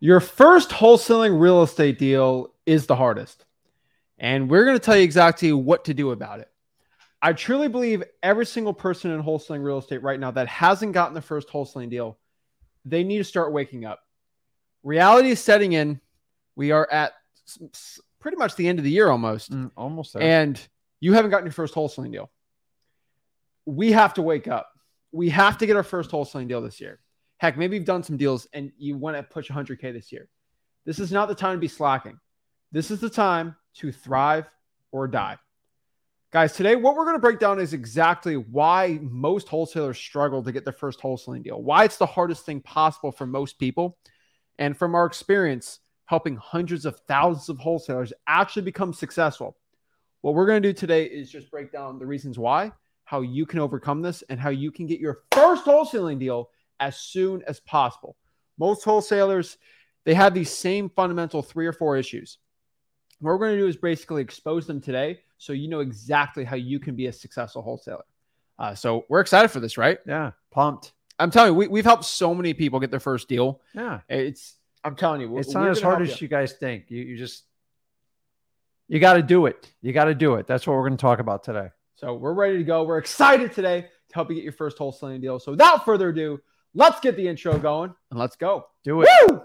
Your first wholesaling real estate deal is the hardest, and we're going to tell you exactly what to do about it. I truly believe every single person in wholesaling real estate right now that hasn't gotten the first wholesaling deal, they need to start waking up. Reality is setting in. We are at pretty much the end of the year almost. Almost there. And you haven't gotten your first wholesaling deal. We have to wake up. We have to get our first wholesaling deal this year. Heck, maybe you've done some deals and you want to push 100K this year. This is not the time to be slacking. This is the time to thrive or die. Guys, today what we're going to break down is exactly why most wholesalers struggle to get their first wholesaling deal, why it's the hardest thing possible for most people, and from our experience helping hundreds of thousands of wholesalers actually become successful. What we're going to do today is just break down the reasons why, how you can overcome this, and how you can get your first wholesaling deal as soon as possible. Most wholesalers, they have these same fundamental 3 or 4 issues. What we're going to do is basically expose them today so you know exactly how you can be a successful wholesaler. So we're excited for this, right? Yeah, pumped. I'm telling you, we've helped so many people get their first deal. Yeah. I'm telling you. It's not as hard as you guys think. You got to do it. You got to do it. That's what we're going to talk about today. So we're ready to go. We're excited today to help you get your first wholesaling deal. So without further ado, let's get the intro going and let's go. Do it. Woo!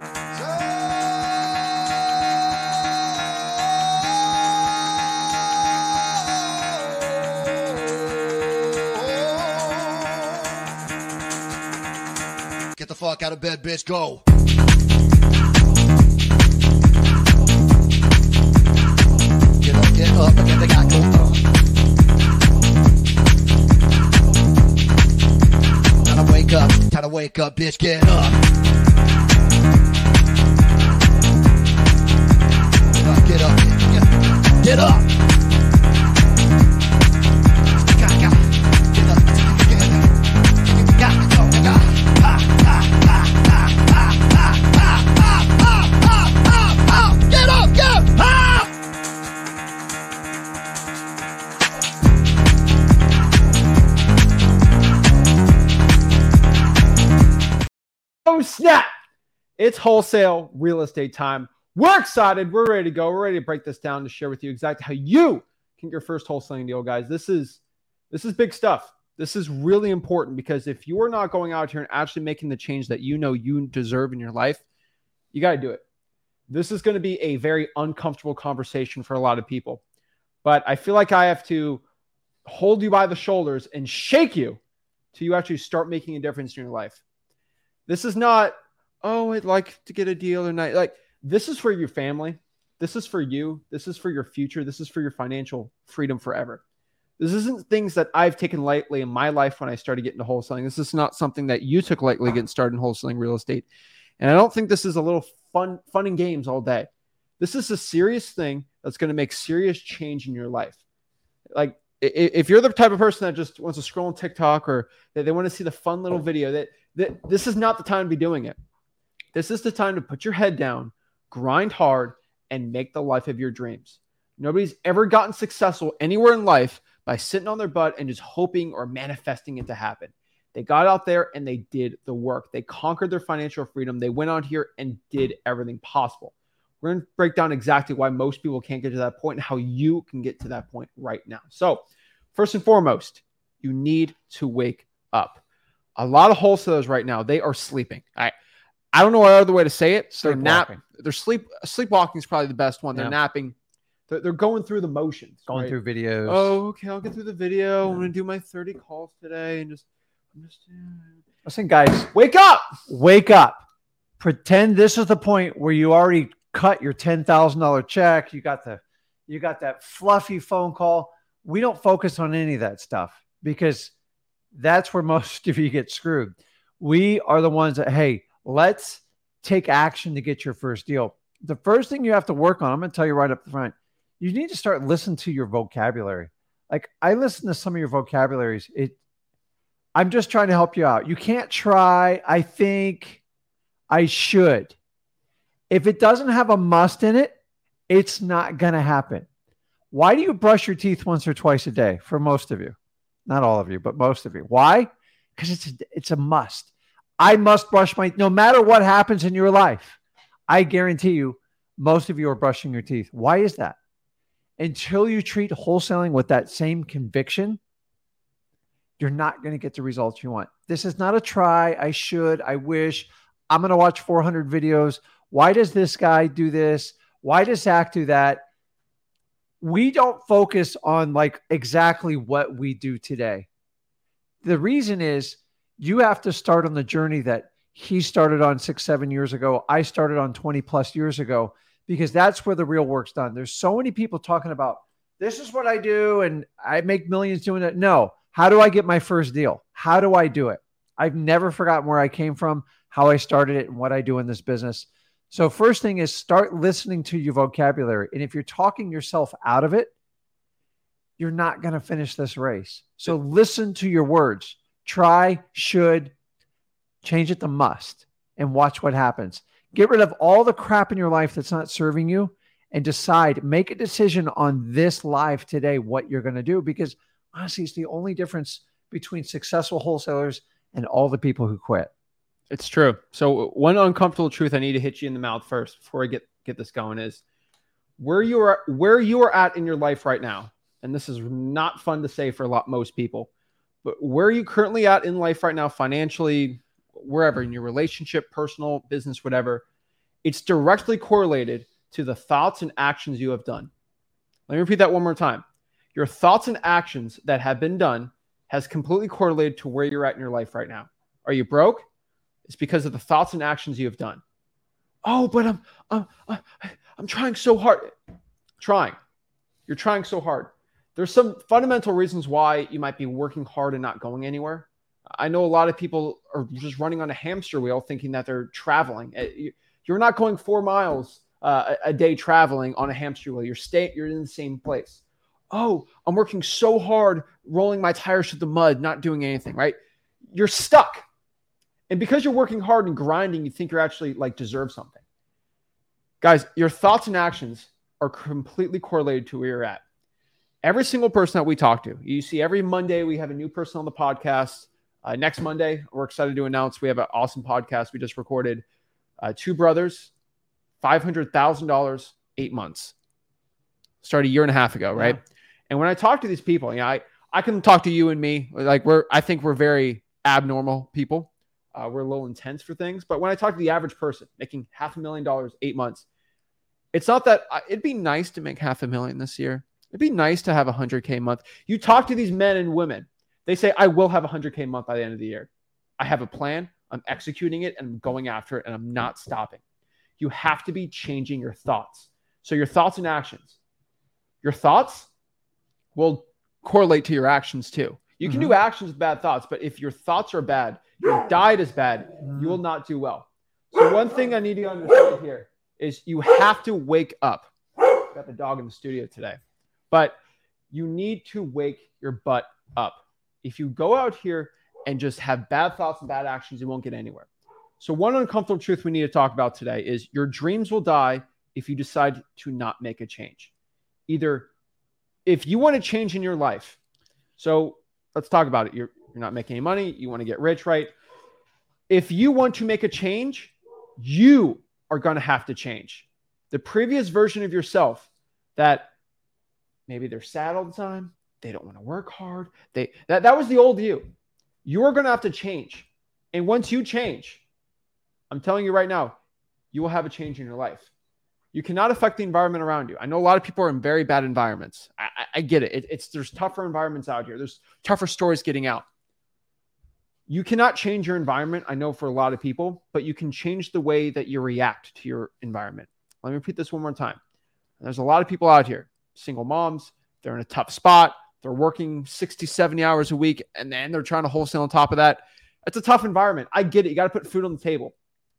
Get the fuck out of bed, bitch. Go. Get up, and get the guy go. Time to wake up, bitch. Get up. Get up. Get up. Oh, snap. It's wholesale real estate time. We're excited. We're ready to go. We're ready to break this down to share with you exactly how you can get your first wholesaling deal, guys. This is big stuff. This is really important because if you are not going out here and actually making the change that you know you deserve in your life, you got to do it. This is going to be a very uncomfortable conversation for a lot of people. But I feel like I have to hold you by the shoulders and shake you till you actually start making a difference in your life. This is not, oh, I'd like to get a deal or not. Like, this is for your family. This is for you. This is for your future. This is for your financial freedom forever. This isn't things that I've taken lightly in my life when I started getting into wholesaling. This is not something that you took lightly getting started in wholesaling real estate. And I don't think this is a little fun and games all day. This is a serious thing that's going to make serious change in your life. Like, if you're the type of person that just wants to scroll on TikTok or that they want to see the fun little video, that this is not the time to be doing it. This is the time to put your head down, grind hard, and make the life of your dreams. Nobody's ever gotten successful anywhere in life by sitting on their butt and just hoping or manifesting it to happen. They got out there and they did the work. They conquered their financial freedom. They went out here and did everything possible. We're going to break down exactly why most people can't get to that point and how you can get to that point right now. So first and foremost, you need to wake up. A lot of wholesalers right now, they are sleeping. I don't know what other way to say it. They're napping. Sleepwalking is probably the best one. They're napping. They're going through the motions. Going through videos. Oh, okay. I'll get through the video. I'm going to do my 30 calls today and listen, guys, wake up. Wake up. Pretend this is the point where you already cut your $10,000 check. You got that fluffy phone call. We don't focus on any of that stuff because that's where most of you get screwed. We are the ones that, hey, let's take action to get your first deal. The first thing you have to work on, I'm going to tell you right up front, you need to start listening to your vocabulary. Like, I listen to some of your vocabularies. I'm just trying to help you out. You can't try, I think, I should. If it doesn't have a must in it, it's not going to happen. Why do you brush your teeth once or twice a day? For most of you. Not all of you, but most of you. Why? Because it's a must. I must brush my, no matter what happens in your life, I guarantee you, most of you are brushing your teeth. Why is that? Until you treat wholesaling with that same conviction, you're not going to get the results you want. This is not a try. I should. I wish. I'm going to watch 400 videos. Why does this guy do this? Why does Zach do that? We don't focus on like exactly what we do today. The reason is you have to start on the journey that he started on 6-7 years ago. I started on 20 plus years ago, because that's where the real work's done. There's so many people talking about, this is what I do and I make millions doing it. No. How do I get my first deal? How do I do it? I've never forgotten where I came from, how I started it, and what I do in this business. So first thing is start listening to your vocabulary. And if you're talking yourself out of it, you're not going to finish this race. So listen to your words. Try, should, change it to must, and watch what happens. Get rid of all the crap in your life that's not serving you and decide, make a decision on this live today, what you're going to do. Because honestly, it's the only difference between successful wholesalers and all the people who quit. It's true. So one uncomfortable truth I need to hit you in the mouth first before I get this going is where you are at in your life right now. And this is not fun to say for most people, but where are you currently at in life right now, financially, wherever, in your relationship, personal, business, whatever, it's directly correlated to the thoughts and actions you have done. Let me repeat that one more time. Your thoughts and actions that have been done has completely correlated to where you're at in your life right now. Are you broke? It's because of the thoughts and actions you have done. Oh, but I'm trying so hard. You're trying so hard. There's some fundamental reasons why you might be working hard and not going anywhere. I know a lot of people are just running on a hamster wheel thinking that they're traveling. You're not going 4 miles a day traveling on a hamster wheel. You're in the same place. Oh, I'm working so hard, rolling my tires through the mud, not doing anything, right? You're stuck. And because you're working hard and grinding, you think you're actually like deserve something. Guys, your thoughts and actions are completely correlated to where you're at. Every single person that we talk to, you see every Monday, we have a new person on the podcast. Next Monday, we're excited to announce we have an awesome podcast we just recorded. 2 brothers, $500,000, 8 months. Started a year and a half ago, right? Yeah. And when I talk to these people, I can talk to you and me. Like I think we're very abnormal people. We're a little intense for things. But when I talk to the average person making $500,000, 8 months, it's not that it'd be nice to make $500,000 this year. It'd be nice to have $100K a month. You talk to these men and women, they say, I will have $100K a month by the end of the year. I have a plan. I'm executing it and I'm going after it and I'm not stopping. You have to be changing your thoughts. So your thoughts and actions. Your thoughts will correlate to your actions too. You can do actions with bad thoughts, but if your thoughts are bad, your diet is bad, you will not do well. So one thing I need to understand here is you have to wake up. Got the dog in the studio today. But you need to wake your butt up. If you go out here and just have bad thoughts and bad actions, you won't get anywhere. So one uncomfortable truth we need to talk about today is your dreams will die if you decide to not make a change. Either if you want to change in your life. So let's talk about it. You're not making any money. You want to get rich, right? If you want to make a change, you are going to have to change. The previous version of yourself that maybe they're sad all the time. They don't want to work hard. That was the old you. You're going to have to change. And once you change, I'm telling you right now, you will have a change in your life. You cannot affect the environment around you. I know a lot of people are in very bad environments. I get it. There's tougher environments out here. There's tougher stories getting out. You cannot change your environment, I know, for a lot of people, but you can change the way that you react to your environment. Let me repeat this one more time. There's a lot of people out here, single moms, they're in a tough spot. They're working 60, 70 hours a week, and then they're trying to wholesale on top of that. It's a tough environment. I get it. You got to put food on the table.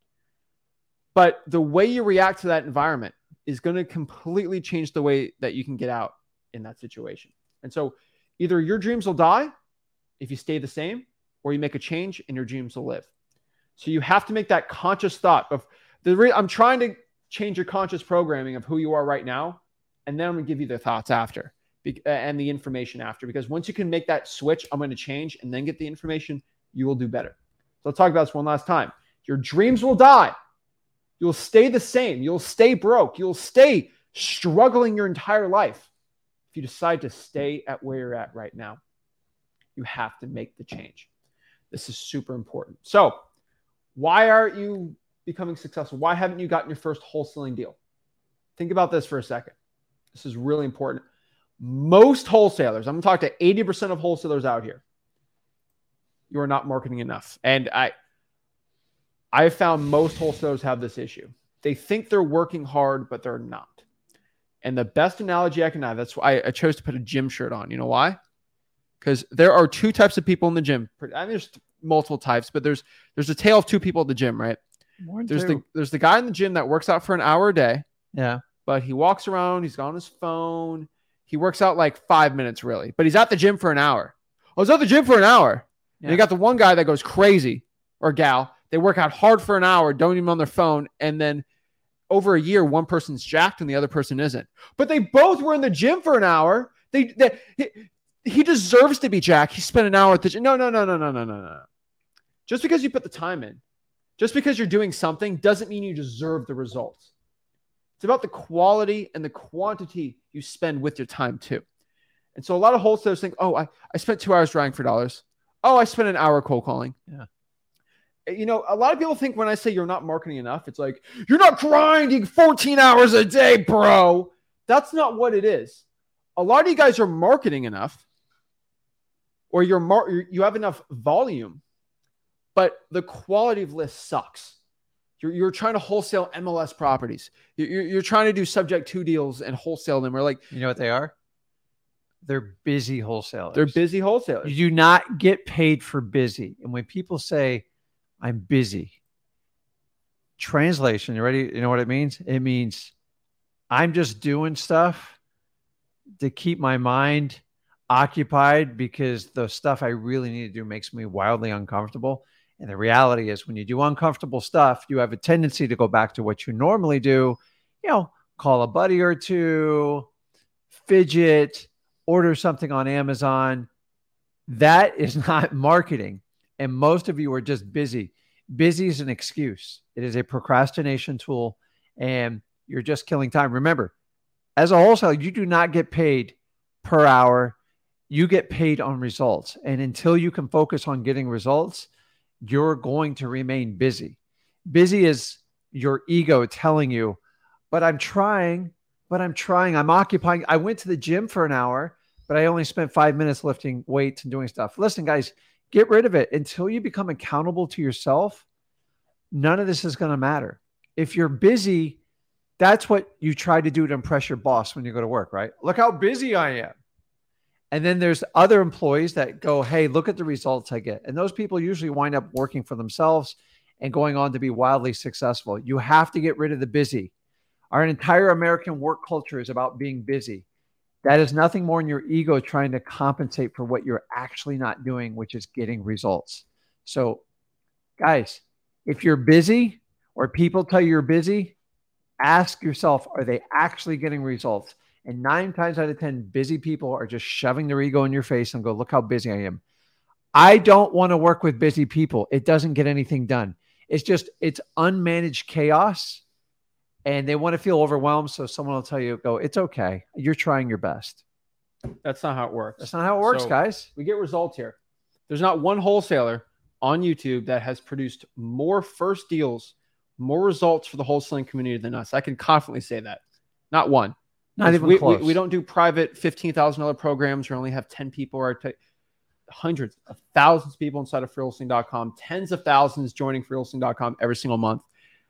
But the way you react to that environment is going to completely change the way that you can get out in that situation. And so either your dreams will die if you stay the same, or you make a change and your dreams will live. So you have to make that conscious thought of I'm trying to change your conscious programming of who you are right now. And then I'm going to give you the thoughts after and the information after, because once you can make that switch, I'm going to change and then get the information, you will do better. So let's talk about this one last time. Your dreams will die You'll stay the same. You'll stay broke. You'll stay struggling your entire life if you decide to stay at where you're at right now. You have to make the change. This is super important. So, why aren't you becoming successful? Why haven't you gotten your first wholesaling deal? Think about this for a second. This is really important. Most wholesalers, I'm going to talk to 80% of wholesalers out here, you are not marketing enough. And I've found most wholesalers have this issue. They think they're working hard, but they're not. And the best analogy I can have, that's why I chose to put a gym shirt on. You know why? Because there are two types of people in the gym. I mean, there's multiple types, but there's a tale of two people at the gym, right? There's the guy in the gym that works out for an hour a day. Yeah. But he walks around, he's on his phone. He works out like 5 minutes, really. But he's at the gym for an hour. I was at the gym for an hour. Yeah. And you got the one guy that goes crazy, or gal. They work out hard for an hour, don't even on their phone, and then over a year, one person's jacked and the other person isn't. But they both were in the gym for an hour. He deserves to be jacked. He spent an hour at the gym. No. Just because you put the time in, just because you're doing something doesn't mean you deserve the results. It's about the quality and the quantity you spend with your time too. And so a lot of wholesalers think, oh, I spent 2 hours drying for dollars. Oh, I spent an hour cold calling. Yeah. You know, a lot of people think when I say you're not marketing enough, it's like, you're not grinding 14 hours a day, bro. That's not what it is. A lot of you guys are marketing enough, or you have enough volume, but the quality of lists sucks. You're trying to wholesale MLS properties. You're trying to do subject to deals and wholesale them. We're like, you know what they are? They're busy wholesalers. They're busy wholesalers. You do not get paid for busy. And when people say, I'm busy, translation, you ready? You know what it means? It means I'm just doing stuff to keep my mind occupied because the stuff I really need to do makes me wildly uncomfortable. And the reality is when you do uncomfortable stuff, you have a tendency to go back to what you normally do, you know, call a buddy or two, fidget, order something on Amazon. That is not marketing. And most of you are just busy. Busy is an excuse. It is a procrastination tool, and you're just killing time. Remember, as a wholesaler, you do not get paid per hour. You get paid on results. And until you can focus on getting results, you're going to remain busy. Busy is your ego telling you, but I'm trying, I'm occupying. I went to the gym for an hour, but I only spent 5 minutes lifting weights and doing stuff. Listen, guys, get rid of it. Until you become accountable to yourself, none of this is going to matter. If you're busy, that's what you try to do to impress your boss when you go to work, right? Look how busy I am. And then there's other employees that go, hey, look at the results I get. And those people usually wind up working for themselves and going on to be wildly successful. You have to get rid of the busy. Our entire American work culture is about being busy. That is nothing more than your ego trying to compensate for what you're actually not doing, which is getting results. So, guys, if you're busy or people tell you you're busy, ask yourself, are they actually getting results? And 9 times out of 10, busy people are just shoving their ego in your face and go, look how busy I am. I don't want to work with busy people. It doesn't get anything done. It's unmanaged chaos. And they want to feel overwhelmed. So someone will tell you, go, it's okay. You're trying your best. That's not how it works. That's not how it works, guys. We get results here. There's not one wholesaler on YouTube that has produced more first deals, more results for the wholesaling community than us. I can confidently say that. Not one. Not even close. We don't do private $15,000 programs. We only have 10 people or hundreds of thousands of people inside of freewholesaling.com, tens of thousands joining freewholesaling.com every single month.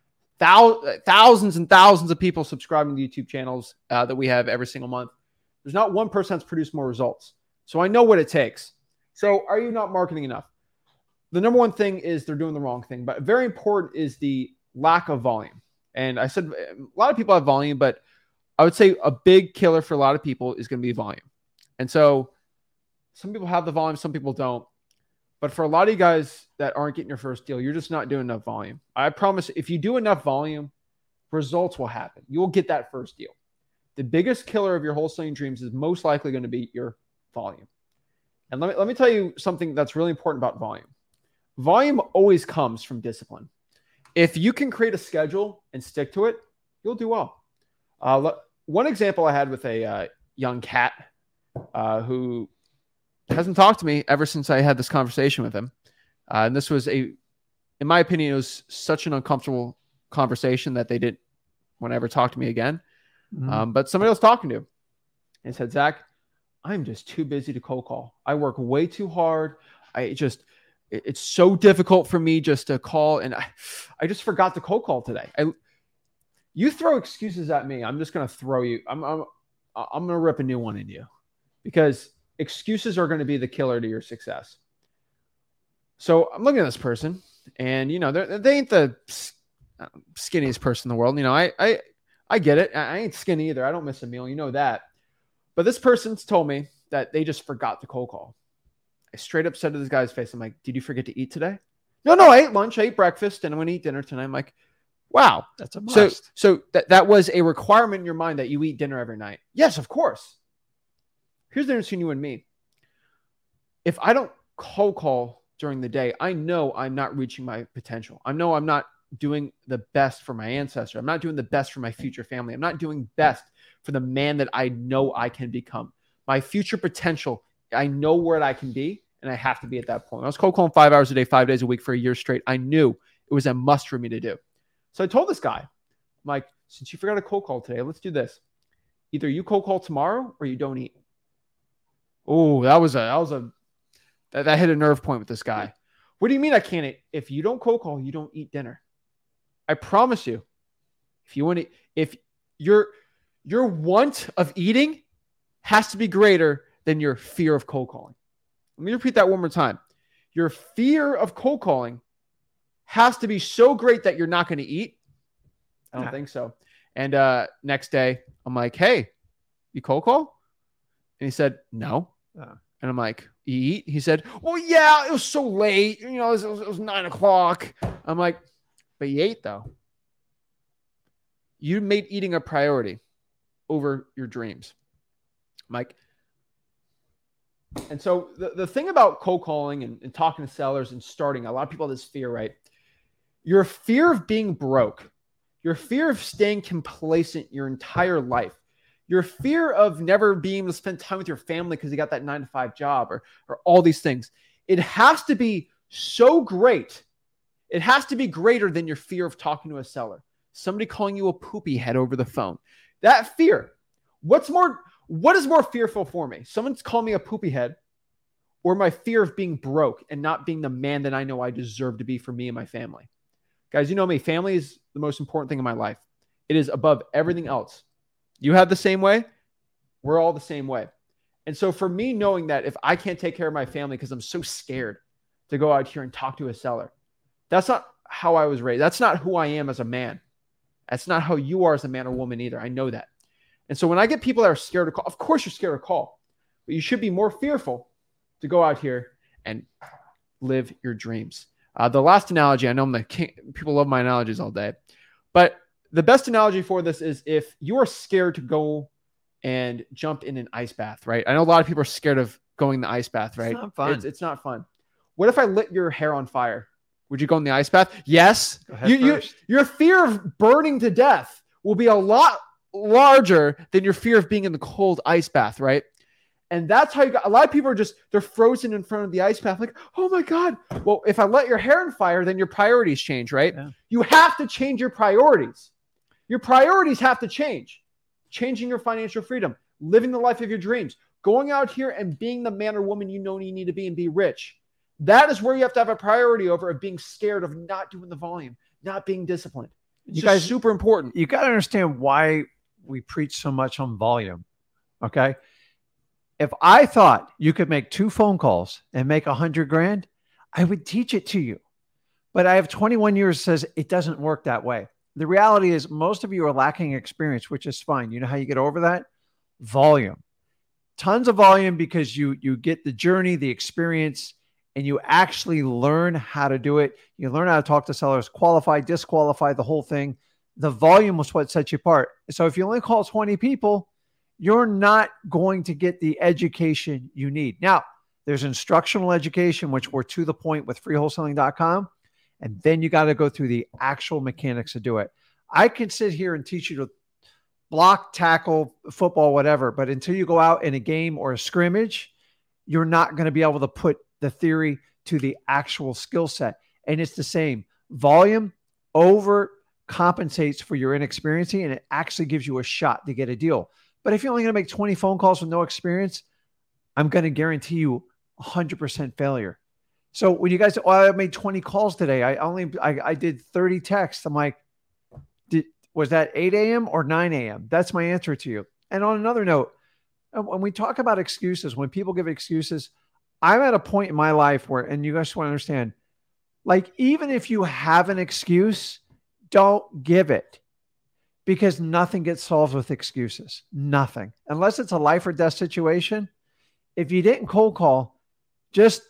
Thousands and thousands of people subscribing to YouTube channels that we have every single month. There's not one person that's produced more results. So I know what it takes. So are you not marketing enough? The number one thing is they're doing the wrong thing, but very important is the lack of volume. And I said a lot of people have volume, but I would say a big killer for a lot of people is going to be volume. And so some people have the volume, some people don't. But for a lot of you guys that aren't getting your first deal, you're just not doing enough volume. I promise if you do enough volume, results will happen. You'll get that first deal. The biggest killer of your wholesaling dreams is most likely going to be your volume. And let me tell you something that's really important about volume. Volume always comes from discipline. if you can create a schedule and stick to it, you'll do well. One example I had with a young cat who hasn't talked to me ever since I had this conversation with him. And this was in my opinion, it was such an uncomfortable conversation that they didn't want to ever talk to me again. Mhm. But somebody was talking to him and said, Zach, I'm just too busy to cold call. I work way too hard. It's so difficult for me just to call. And I just forgot to cold call today. You throw excuses at me, I'm just going to throw you. I'm going to rip a new one in you, because excuses are going to be the killer to your success. So I'm looking at this person, and they ain't the skinniest person in the world. I get it. I ain't skinny either. I don't miss a meal. You know that. But this person's told me that they just forgot to cold call. I straight up said to this guy's face, I'm like, did you forget to eat today? No, I ate lunch, I ate breakfast, and I'm going to eat dinner tonight. I'm like, wow. That's a must. So that was a requirement in your mind that you eat dinner every night. Yes, of course. Here's the difference between you and me. If I don't cold call during the day, I know I'm not reaching my potential. I know I'm not doing the best for my ancestor. I'm not doing the best for my future family. I'm not doing best for the man that I know I can become. My future potential, I know where I can be, and I have to be at that point. I was cold calling 5 hours a day, 5 days a week for a year straight. I knew it was a must for me to do. So I told this guy, I'm like, since you forgot to cold call today, let's do this. Either you cold call tomorrow or you don't eat. Oh, that hit a nerve point with this guy. What do you mean I can't eat? If you don't cold call, you don't eat dinner. I promise you. If your want of eating has to be greater than your fear of cold calling. Let me repeat that one more time. Your fear of cold calling has to be so great that you're not going to eat. I don't think so. And next day, I'm like, hey, you cold call? And he said, no. And I'm like, you eat? He said, well, yeah, it was so late. It was 9 o'clock. I'm like, but you ate though. You made eating a priority over your dreams. I'm like, and so the thing about cold calling and talking to sellers and starting, a lot of people have this fear, right? Your fear of being broke, your fear of staying complacent your entire life, your fear of never being able to spend time with your family because you got that 9-to-5 job or all these things. It has to be so great. It has to be greater than your fear of talking to a seller. Somebody calling you a poopy head over the phone. That fear. What is more fearful for me? Someone's calling me a poopy head, or my fear of being broke and not being the man that I know I deserve to be for me and my family? Guys, you know me. Family is the most important thing in my life. It is above everything else. You have the same way. We're all the same way. And so for me, knowing that if I can't take care of my family because I'm so scared to go out here and talk to a seller, that's not how I was raised. That's not who I am as a man. That's not how you are as a man or woman either. I know that. And so when I get people that are scared to call, of course you're scared to call, but you should be more fearful to go out here and live your dreams. The last analogy, I know I'm the king. People love my analogies all day, but the best analogy for this is if you are scared to go and jump in an ice bath, right? I know a lot of people are scared of going in the ice bath, right? It's not fun. It's not fun. What if I lit your hair on fire? Would you go in the ice bath? Yes. Your fear of burning to death will be a lot larger than your fear of being in the cold ice bath, right? And that's how a lot of people they're frozen in front of the ice bath. Like, oh my God. Well, if I let your hair on fire, then your priorities change, right? Yeah. You have to change your priorities. Your priorities have to change. Changing your financial freedom, living the life of your dreams, going out here and being the man or woman you know you need to be and be rich. That is where you have to have a priority over of being scared of not doing the volume, not being disciplined. You guys, super important. You got to understand why we preach so much on volume. Okay. If I thought you could make 2 phone calls and make $100,000, I would teach it to you. But I have 21 years says it doesn't work that way. The reality is most of you are lacking experience, which is fine. You know how you get over that? Volume. Tons of volume because you get the journey, the experience, and you actually learn how to do it. You learn how to talk to sellers, qualify, disqualify, the whole thing. The volume was what sets you apart. So if you only call 20 people, you're not going to get the education you need. Now, there's instructional education, which we're to the point with freewholesaling.com. And then you got to go through the actual mechanics to do it. I can sit here and teach you to block, tackle, football, whatever. But until you go out in a game or a scrimmage, you're not going to be able to put the theory to the actual skill set. And it's the same. Volume overcompensates for your inexperience, and it actually gives you a shot to get a deal. But if you're only going to make 20 phone calls with no experience, I'm going to guarantee you 100% failure. So when you guys say, I made 20 calls today, I did 30 texts. I'm like, was that 8 a.m. or 9 a.m.? That's my answer to you. And on another note, when we talk about excuses, when people give excuses, I'm at a point in my life where, and you guys want to understand, like, even if you have an excuse, don't give it, because nothing gets solved with excuses. Nothing. Unless it's a life or death situation. If you didn't cold call, just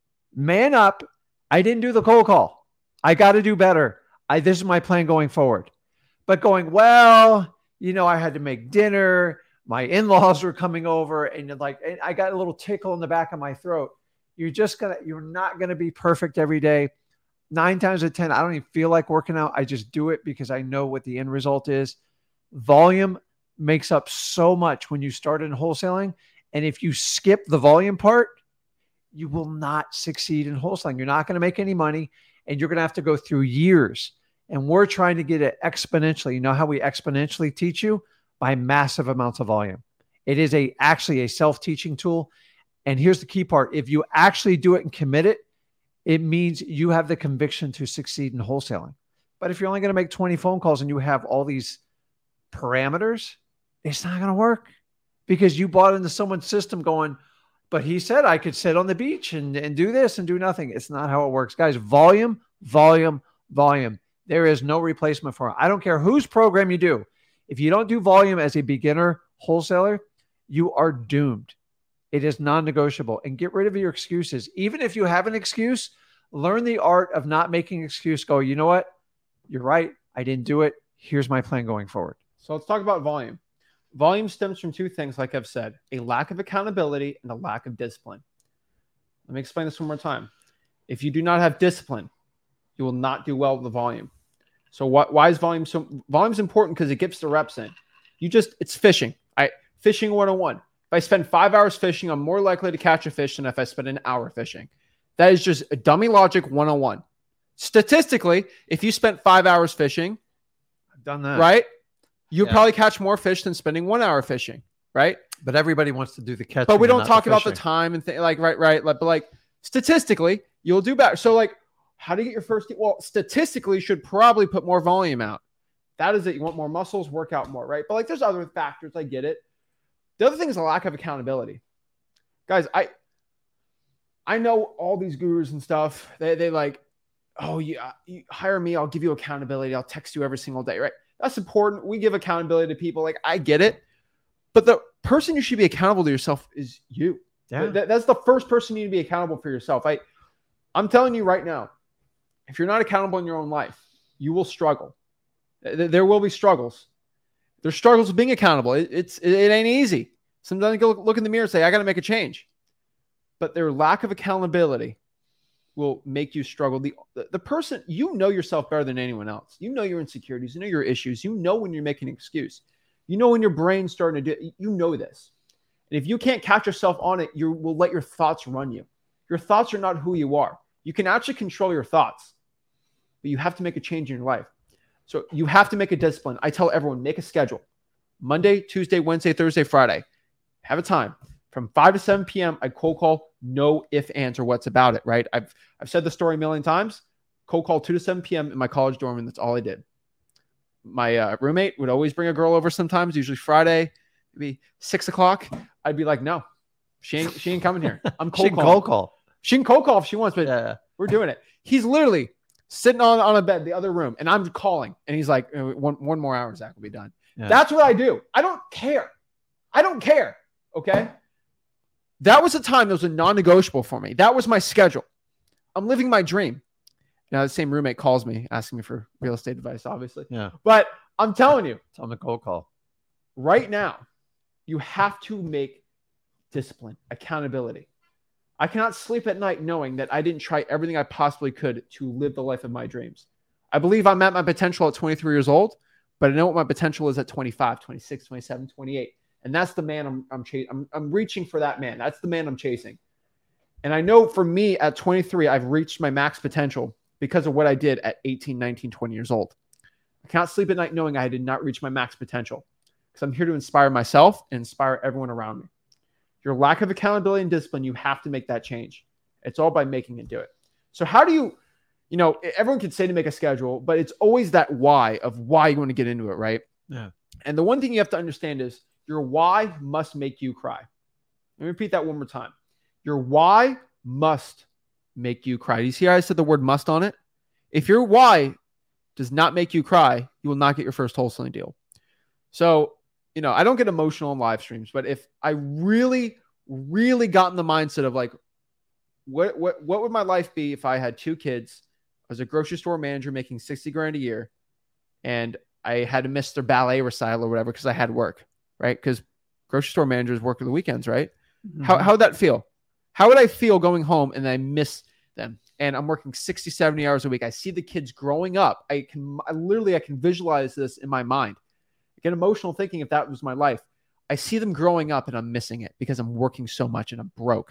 man up. I didn't do the cold call. I got to do better. This is my plan going forward. But going, well, I had to make dinner. My in-laws were coming over, and I got a little tickle in the back of my throat. You're not going to be perfect every day. 9 times out of 10, I don't even feel like working out. I just do it because I know what the end result is. Volume makes up so much when you start in wholesaling. And if you skip the volume part, you will not succeed in wholesaling. You're not going to make any money, and you're going to have to go through years. And we're trying to get it exponentially. You know how we exponentially teach you? By massive amounts of volume. It is actually a self-teaching tool. And here's the key part. If you actually do it and commit it, it means you have the conviction to succeed in wholesaling. But if you're only going to make 20 phone calls and you have all these parameters, it's not going to work, because you bought into someone's system going, but he said I could sit on the beach and do this and do nothing. It's not how it works. Guys, volume, volume, volume. There is no replacement for it. I don't care whose program you do. If you don't do volume as a beginner wholesaler, you are doomed. It is non-negotiable. And get rid of your excuses. Even if you have an excuse, learn the art of not making an excuse. Go, you know what? You're right. I didn't do it. Here's my plan going forward. So let's talk about volume. Volume stems from two things, like I've said: a lack of accountability and a lack of discipline. Let me explain this one more time. If you do not have discipline, you will not do well with the volume. So why is volume so? Volume's important because it gets the reps in. It's fishing. Fishing 101. If I spend 5 hours fishing, I'm more likely to catch a fish than if I spend an hour fishing. That is just a dummy logic 101. Statistically, if you spent 5 hours fishing, I've done that. Right? You'll probably catch more fish than spending 1 hour fishing, right? But everybody wants to do the catching. But we don't talk about the time and right. But statistically, you'll do better. So how do you get your first? Well, statistically, you should probably put more volume out. That is it. You want more muscles, work out more, right? But there's other factors. I get it. The other thing is a lack of accountability. Guys, I know all these gurus and stuff. They oh yeah, you hire me, I'll give you accountability. I'll text you every single day, right? That's important. We give accountability to people. I get it. But the person you should be accountable to yourself is you. Yeah. That's the first person you need to be accountable for yourself. I'm telling you right now, if you're not accountable in your own life, you will struggle. There will be struggles. There's struggles with being accountable. It ain't easy. Sometimes you go look in the mirror and say, I got to make a change. But their lack of accountability will make you struggle. The person, you know yourself better than anyone else. You know your insecurities. You know your issues. You know when you're making an excuse. You know when your brain's starting to do. You know this. And if you can't catch yourself on it, you will let your thoughts run you. Your thoughts are not who you are. You can actually control your thoughts, but you have to make a change in your life. So you have to make a discipline. I tell everyone, make a schedule. Monday, Tuesday, Wednesday, Thursday, Friday. Have a time. From 5 to 7 p.m., I cold call, no if, ands, or what's about it, right? I've said the story a million times. Cold call 2 to 7 p.m. in my college dorm, and that's all I did. My roommate would always bring a girl over sometimes, usually Friday, maybe 6 o'clock. I'd be like, no, she ain't coming here. I'm cold calling. She can cold call if she wants, but we're doing it. He's literally sitting on a bed, the other room, and I'm calling. And he's like, one more hour, Zach will be done. Yeah. That's what I do. I don't care. Okay? That was a time that was a non-negotiable for me. That was my schedule. I'm living my dream. Now, the same roommate calls me, asking me for real estate advice, obviously. Yeah. But I'm telling you. Tell him to cold call. Right now, you have to make discipline, accountability. I cannot sleep at night knowing that I didn't try everything I possibly could to live the life of my dreams. I believe I'm at my potential at 23 years old, but I know what my potential is at 25, 26, 27, 28. And that's the man I'm reaching for that man. That's the man I'm chasing. And I know for me at 23, I've reached my max potential because of what I did at 18, 19, 20 years old. I cannot sleep at night knowing I did not reach my max potential because I'm here to inspire myself and inspire everyone around me. Your lack of accountability and discipline, you have to make that change. It's all by making it do it. So how do you, everyone can say to make a schedule, but it's always that why of why you want to get into it, right? Yeah. And the one thing you have to understand is your why must make you cry. Let me repeat that one more time. Your why must make you cry. You see how I said the word must on it? If your why does not make you cry, you will not get your first wholesaling deal. So, I don't get emotional on live streams, but if I really, really got in the mindset of like, what would my life be if I had 2 kids, I was a grocery store manager making $60,000 a year, and I had to miss their ballet recital or whatever because I had work, right? Because grocery store managers work on the weekends, right? Mm-hmm. How would that feel? How would I feel going home and I miss them? And I'm working 60, 70 hours a week. I see the kids growing up. I can visualize this in my mind. I get emotional thinking if that was my life. I see them growing up and I'm missing it because I'm working so much and I'm broke.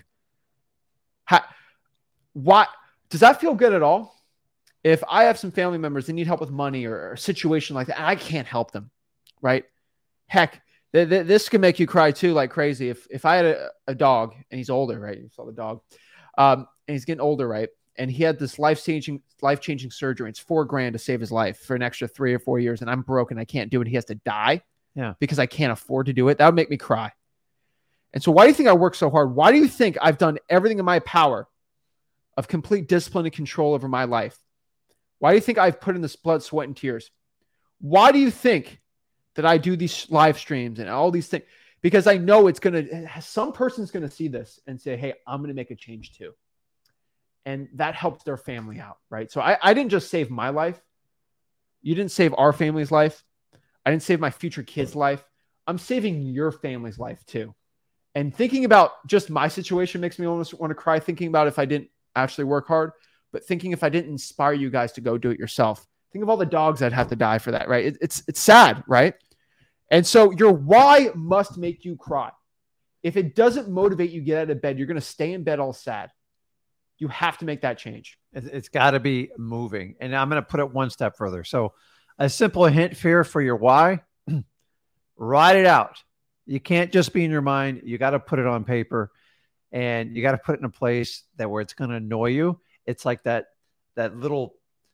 Why does that feel good at all? If I have some family members that need help with money or a situation like that, I can't help them, right? Heck, this can make you cry too, like crazy. If I had a dog and he's older, right? You saw the dog, and he's getting older, right? And he had this life-changing surgery. It's $4,000 to save his life for an extra 3 or 4 years. And I'm broke and I can't do it. He has to die because I can't afford to do it. That would make me cry. And so why do you think I work so hard? Why do you think I've done everything in my power of complete discipline and control over my life? Why do you think I've put in this blood, sweat, and tears? Why do you think that I do these live streams and all these things? Because I know some person's going to see this and say, hey, I'm going to make a change too. And that helps their family out, right? So I didn't just save my life. You didn't save our family's life. I didn't save my future kids' life. I'm saving your family's life too. And thinking about just my situation makes me almost want to cry, thinking about if I didn't actually work hard, but thinking if I didn't inspire you guys to go do it yourself. Think of all the dogs I'd have to die for that, right? It's sad, right? And so your why must make you cry. If it doesn't motivate you to get out of bed, you're going to stay in bed all sad. You have to make that change. It's got to be moving. And I'm going to put it one step further. So a simple hint here for your why, write it out. You can't just be in your mind. You got to put it on paper, and you got to put it in a place where it's going to annoy you. It's like that little,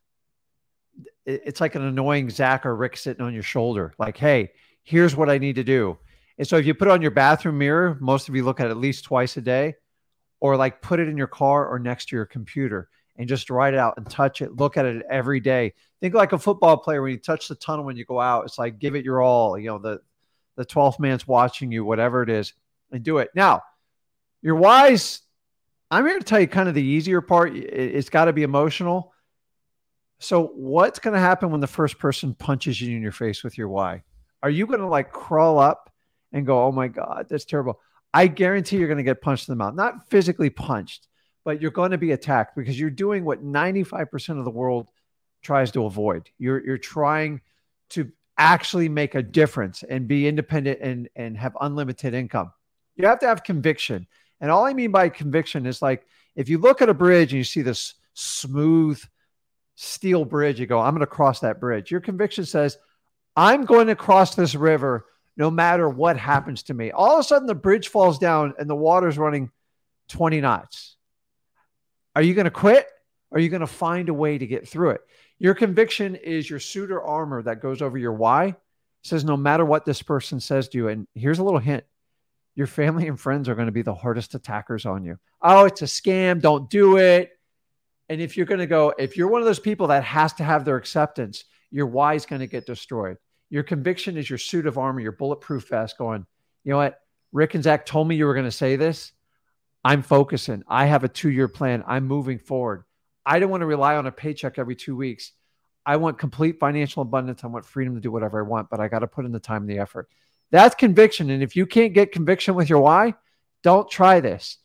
it's like an annoying Zach or Rick sitting on your shoulder. Like, hey, here's what I need to do. And so if you put it on your bathroom mirror, most of you look at it at least twice a day, or like put it in your car or next to your computer and just write it out and touch it. Look at it every day. Think like a football player. When you touch the tunnel, when you go out, it's like, give it your all, the 12th man's watching you, whatever it is, and do it. Now, your whys, I'm here to tell you kind of the easier part. It's got to be emotional. So what's going to happen when the first person punches you in your face with your why? Are you going to like crawl up and go, oh my God, that's terrible? I guarantee you're going to get punched in the mouth, not physically punched, but you're going to be attacked because you're doing what 95% of the world tries to avoid. You're trying to actually make a difference and be independent and have unlimited income. You have to have conviction. And all I mean by conviction is like, if you look at a bridge and you see this smooth steel bridge, you go, I'm going to cross that bridge. Your conviction says, I'm going to cross this river no matter what happens to me. All of a sudden, the bridge falls down and the water's running 20 knots. Are you going to quit? Or are you going to find a way to get through it? Your conviction is your suit or armor that goes over your why. It says, no matter what this person says to you, and here's a little hint, your family and friends are going to be the hardest attackers on you. Oh, it's a scam. Don't do it. And if you're one of those people that has to have their acceptance, your why is going to get destroyed. Your conviction is your suit of armor, your bulletproof vest going, you know what? Rick and Zach told me you were going to say this. I'm focusing. I have a 2-year plan. I'm moving forward. I don't want to rely on a paycheck every 2 weeks. I want complete financial abundance. I want freedom to do whatever I want, but I got to put in the time and the effort. That's conviction. And if you can't get conviction with your why, don't try this.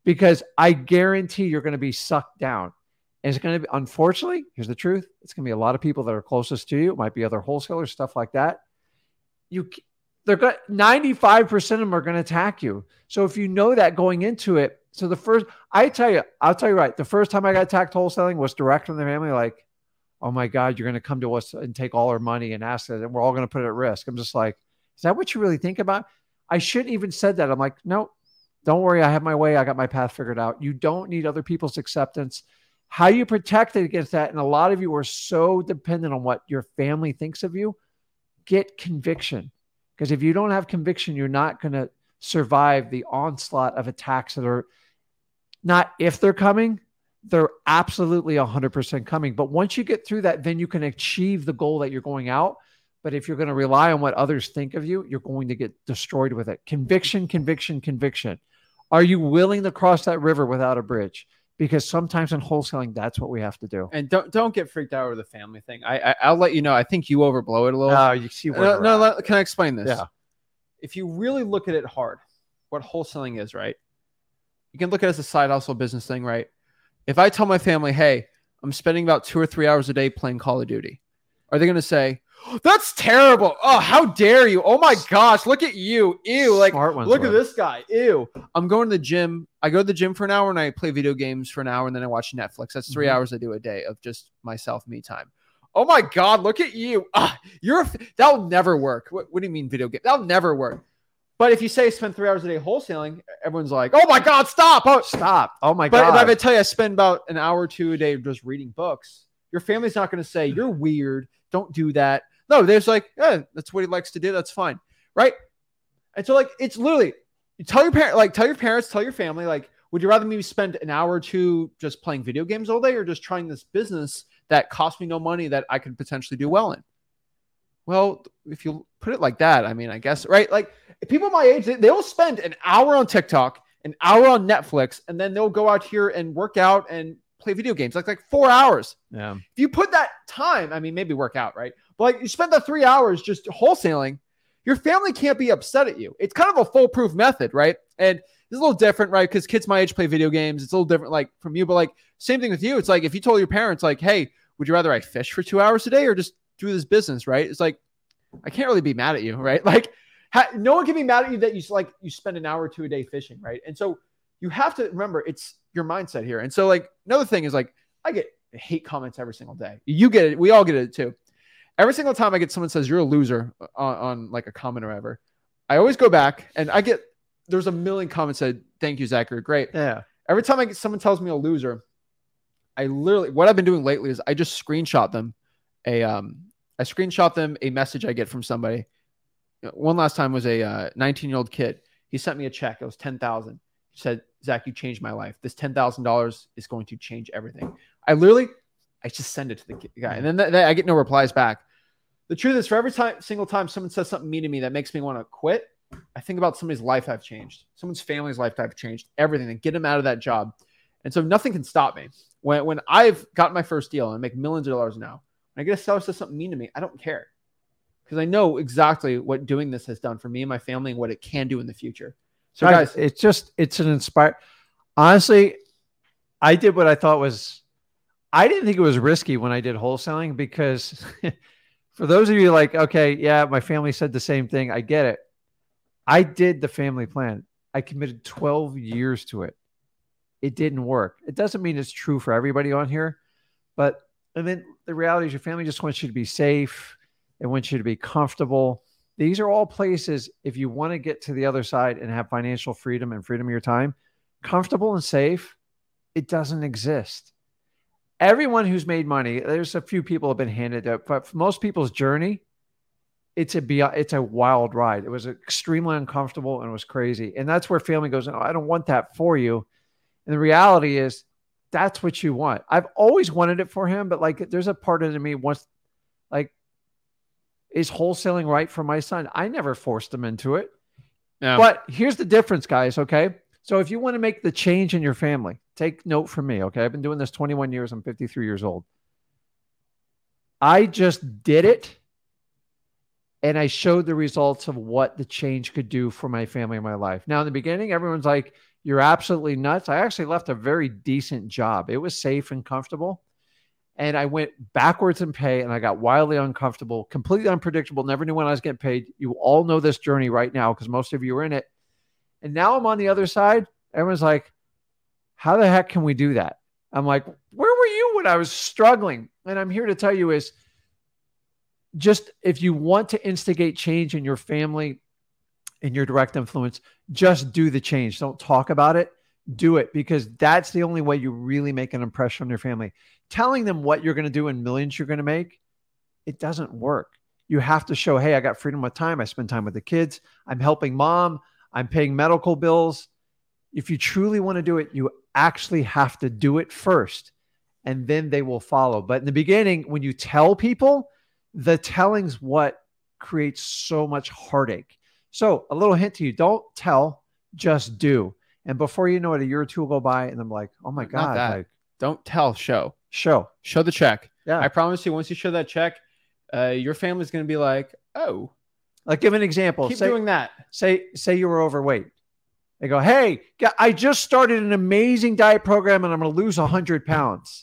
because I guarantee you're going to be sucked down. And it's going to be, unfortunately, here's the truth. It's going to be a lot of people that are closest to you. It might be other wholesalers, stuff like that. They're got 95% of them are going to attack you. So if you know that going into it, so I'll tell you right. The first time I got attacked wholesaling was direct from the family. Like, oh my God, you're going to come to us and take all our money and ask us, and we're all going to put it at risk. I'm just like, is that what you really think about? I shouldn't even said that. I'm like, no, don't worry. I have my way. I got my path figured out. You don't need other people's acceptance. How you protect it against that. And a lot of you are so dependent on what your family thinks of you. Get conviction. Because if you don't have conviction, you're not going to survive the onslaught of attacks that are not if they're coming, they're absolutely 100% coming. But once you get through that, then you can achieve the goal that you're going out. But if you're going to rely on what others think of you, you're going to get destroyed with it. Conviction, conviction, conviction. Are you willing to cross that river without a bridge? Because sometimes in wholesaling, that's what we have to do. And don't get freaked out over the family thing. I'll let you know. I think you overblow it a little. Oh, you see where can I explain this? Yeah. If you really look at it hard, what wholesaling is, right? You can look at it as a side hustle business thing, right? If I tell my family, hey, I'm spending about 2 or 3 hours a day playing Call of Duty, are they going to say, that's terrible. Oh, how dare you? Oh my gosh, look at you. Ew. Like, look at this guy. Ew. I'm going to the gym. I go to the gym for an hour and I play video games for an hour and then I watch Netflix. That's 3 hours I do a day of just myself, me time. Oh my God, look at you. That'll never work. What do you mean video game? That'll never work. But if you say spend 3 hours a day wholesaling, everyone's like, oh my God, stop. Oh, stop. Oh my God. But if I tell you I spend about an hour or two a day just reading books, your family's not going to say, you're weird. Don't do that. No, there's like, that's what he likes to do. That's fine. Right. And so like, it's literally, you tell your parents, tell your family, like, would you rather maybe spend an hour or two just playing video games all day or just trying this business that costs me no money that I could potentially do well in? Well, if you put it like that, I mean, I guess, right? Like people my age, they'll spend an hour on TikTok, an hour on Netflix, and then they'll go out here and work out and play video games, like 4 hours. Yeah. If you put that time, I mean, maybe work out, right? But like you spend the 3 hours just wholesaling, your family can't be upset at you. It's kind of a foolproof method, right? And it's a little different, right? Because kids my age play video games. It's a little different, like from you, but like same thing with you. It's like if you told your parents, like, hey, would you rather I fish for 2 hours a day or just do this business, right? It's like, I can't really be mad at you, right? Like no one can be mad at you that you spend an hour or two a day fishing, right? And so you have to remember it's your mindset here. And so like another thing is like, I get hate comments every single day. You get it. We all get it too. Every single time I get someone says you're a loser on like a comment or whatever, I always go back and there's a million comments said, thank you, Zach, you're great. Yeah. Every time someone tells me a loser, what I've been doing lately is I just screenshot them a message I get from somebody. One last time was a 19-year-old kid. He sent me a check. It was $10,000. He said, Zach, you changed my life. This $10,000 is going to change everything. I just send it to the guy. And then I get no replies back. The truth is, for every single time someone says something mean to me that makes me want to quit, I think about somebody's life I've changed. Someone's family's life I've changed. Everything. And get them out of that job. And so nothing can stop me. When I've got my first deal and I make millions of dollars now, when I get a seller says something mean to me, I don't care. Because I know exactly what doing this has done for me and my family and what it can do in the future. So guys, it's an inspired. Honestly, I did what I thought was, I didn't think it was risky when I did wholesaling because for those of you like, okay, yeah, my family said the same thing. I get it. I did the family plan. I committed 12 years to it. It didn't work. It doesn't mean it's true for everybody on here, but I mean, the reality is your family just wants you to be safe. It wants you to be comfortable. These are all places, if you want to get to the other side and have financial freedom and freedom of your time, comfortable and safe, it doesn't exist. Everyone who's made money, there's a few people have been handed up, but for most people's journey, it's a wild ride. It was extremely uncomfortable and it was crazy. And that's where family goes, oh, I don't want that for you. And the reality is that's what you want. I've always wanted it for him, but like there's a part of me wants, like, is wholesaling right for my son? I never forced him into it. Yeah. But here's the difference, guys, okay? So if you want to make the change in your family, take note from me, okay? I've been doing this 21 years. I'm 53 years old. I just did it, and I showed the results of what the change could do for my family and my life. Now, in the beginning, everyone's like, You're absolutely nuts. I actually left a very decent job. It was safe and comfortable. And I went backwards in pay and I got wildly uncomfortable, completely unpredictable. Never knew when I was getting paid. You all know this journey right now because most of you are in it. And now I'm on the other side. Everyone's like, how the heck can we do that? I'm like, where were you when I was struggling? And I'm here to tell you is just if you want to instigate change in your family, in your direct influence, just do the change. Don't talk about it. Do it, because that's the only way you really make an impression on your family. Telling them what you're going to do and millions you're going to make, it doesn't work. You have to show, hey, I got freedom of time. I spend time with the kids. I'm helping mom. I'm paying medical bills. If you truly want to do it, you actually have to do it first, and then they will follow. But in the beginning, when you tell people, the telling's what creates so much heartache. So a little hint to you, don't tell, just do. And before you know it, a year or two will go by and I'm like, oh my God. Like, don't tell, show the check. Yeah. I promise you, once you show that check, your family's going to be like, oh, like give an example. Keep doing that. Say you were overweight. They go, hey, I just started an amazing diet program and I'm going to lose 100 pounds.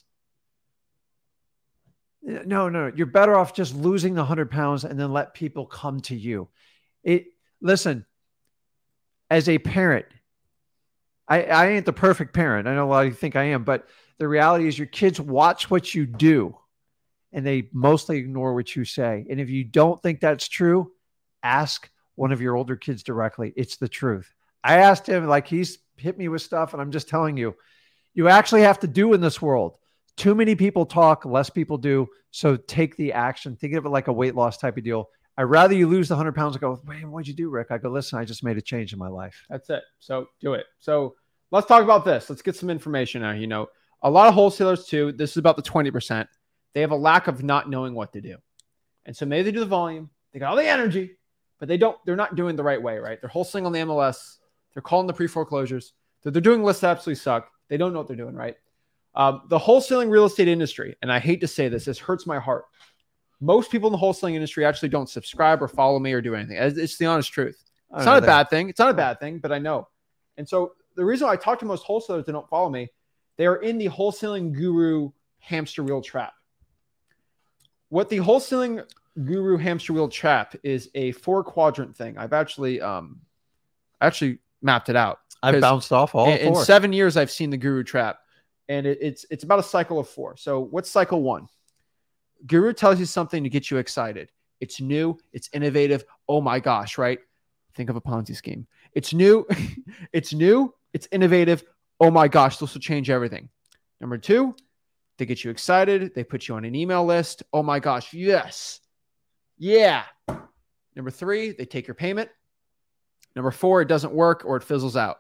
No. You're better off just losing the 100 pounds and then let people come to you. Listen, as a parent, I ain't the perfect parent. I know a lot of you think I am, but the reality is your kids watch what you do and they mostly ignore what you say. And if you don't think that's true, ask one of your older kids directly. It's the truth. I asked him, like, he's hit me with stuff, and I'm just telling you, you actually have to do in this world. Too many people talk, less people do. So take the action. Think of it like a weight loss type of deal. I'd rather you lose the 100 pounds and go, man, what'd you do, Rick? I go, listen, I just made a change in my life. That's it. So do it. So let's talk about this. Let's get some information out. You know, a lot of wholesalers too, this is about the 20%. They have a lack of not knowing what to do. And so maybe they do the volume, they got all the energy, but they're not doing the right way, right? They're wholesaling on the MLS. They're calling the pre-foreclosures. They're doing lists that absolutely suck. They don't know what they're doing, right? The wholesaling real estate industry, and I hate to say this hurts my heart. Most people in the wholesaling industry actually don't subscribe or follow me or do anything. It's the honest truth. It's not a bad thing. It's not a bad thing, but I know. And so the reason I talk to most wholesalers that don't follow me, they are in the wholesaling guru hamster wheel trap. What the wholesaling guru hamster wheel trap is a 4-quadrant thing. I've actually mapped it out. I've bounced off all in 7 years, I've seen the guru trap, and it's about a cycle of 4. So what's cycle 1? Guru tells you something to get you excited. It's new. It's innovative. Oh my gosh, right? Think of a Ponzi scheme. It's new. It's new. It's innovative. Oh my gosh, this will change everything. Number 2, they get you excited. They put you on an email list. Oh my gosh, yes. Yeah. Number 3, they take your payment. Number 4, it doesn't work or it fizzles out.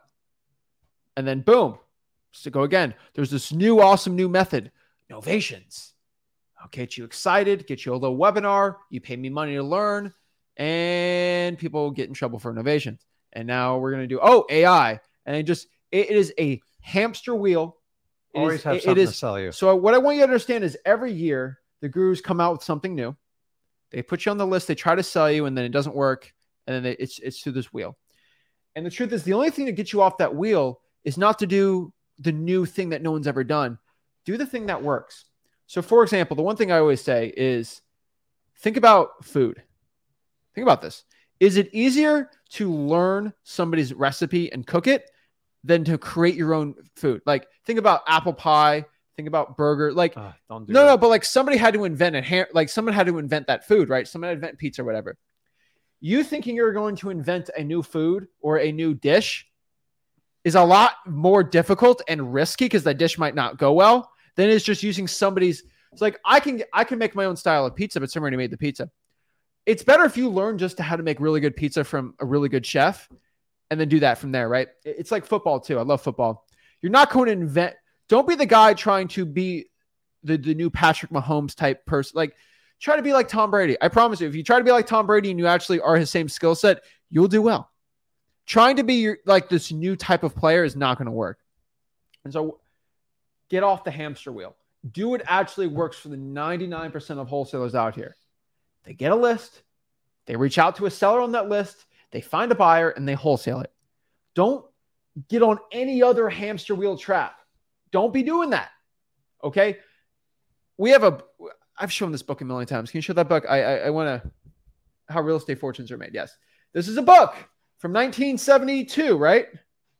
And then boom, so go again. There's this new, awesome new method, Novations. I'll get you excited, get you a little webinar. You pay me money to learn, and people get in trouble for innovations. And now we're going to do, AI. And it is a hamster wheel. Always have something to sell you. So what I want you to understand is every year the gurus come out with something new. They put you on the list. They try to sell you, and then it doesn't work. And then it's through this wheel. And the truth is, the only thing to get you off that wheel is not to do the new thing that no one's ever done. Do the thing that works. So, for example, the one thing I always say is think about food. Think about this. Is it easier to learn somebody's recipe and cook it than to create your own food? Like, think about apple pie. Think about burger. Like, don't do that. No, but like somebody had to invent it. Like someone had to invent that food, right? Someone had to invent pizza or whatever. You thinking you're going to invent a new food or a new dish is a lot more difficult and risky because that dish might not go well than it's just using somebody's. It's like I can make my own style of pizza, but someone already made the pizza. It's better if you learn just how to make really good pizza from a really good chef and then do that from there, right? It's like football too. I love football. You're not going to invent. Don't be the guy trying to be the new Patrick Mahomes type person. Like, try to be like Tom Brady. I promise you, if you try to be like Tom Brady and you actually are his same skill set, you'll do well. Trying to be like this new type of player is not going to work. And so get off the hamster wheel. Do what actually works for the 99% of wholesalers out here. They get a list. They reach out to a seller on that list. They find a buyer and they wholesale it. Don't get on any other hamster wheel trap. Don't be doing that. Okay. I've shown this book a million times. Can you show that book? I want to, How Real Estate Fortunes Are Made. Yes. This is a book from 1972, right?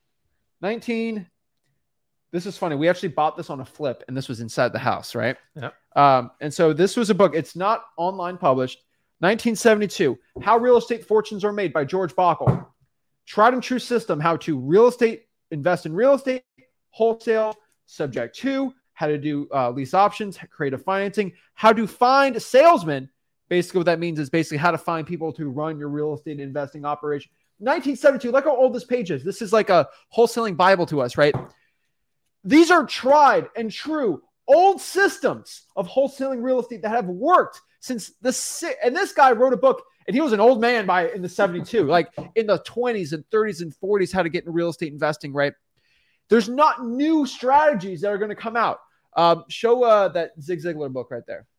This is funny. We actually bought this on a flip and this was inside the house, right? Yeah. And so this was a book. It's not online published. 1972, How Real Estate Fortunes Are Made by George Bockle. Tried and true system, how to invest in real estate, wholesale, subject to, how to do lease options, creative financing, how to find salesmen. Basically, what that means is basically how to find people to run your real estate investing operation. 1972, look how old this page is. This is like a wholesaling Bible to us, right? These are tried and true old systems of wholesaling real estate that have worked since and this guy wrote a book, and he was an old man in the 72, like in the 20s and 30s and 40s, how to get into real estate investing, right? There's not new strategies that are going to come out. Show that Zig Ziglar book right there.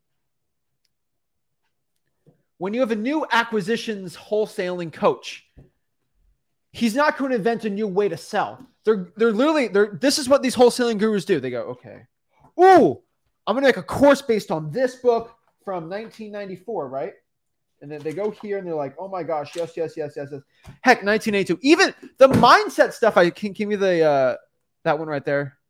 When you have a new acquisitions wholesaling coach, he's not going to invent a new way to sell. This is what these wholesaling gurus do. They go, okay, ooh, I'm going to make a course based on this book from 1994, right? And then they go here and they're like, oh my gosh, yes. Heck, 1982. Even the mindset stuff, I can give you that one right there.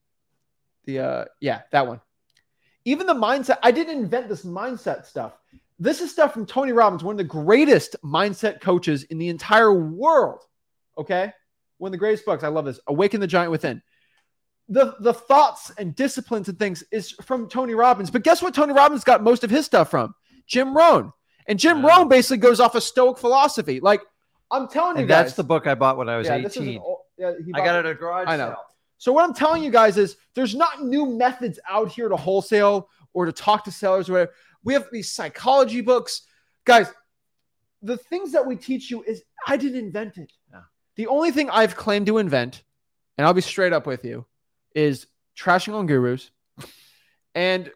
That one. Even the mindset, I didn't invent this mindset stuff. This is stuff from Tony Robbins, one of the greatest mindset coaches in the entire world. Okay? One of the greatest books. I love this. Awaken the Giant Within. The thoughts and disciplines and things is from Tony Robbins. But guess what Tony Robbins got most of his stuff from? Jim Rohn. And Jim Rohn basically goes off a Stoic philosophy. Like, I'm telling you guys. That's the book I bought when I was 18. I got it at a garage sale. So what I'm telling you guys is there's not new methods out here to wholesale or to talk to sellers or whatever. We have these psychology books. Guys, the things that we teach you is I didn't invent it. Yeah. The only thing I've claimed to invent, and I'll be straight up with you, is trashing on gurus. And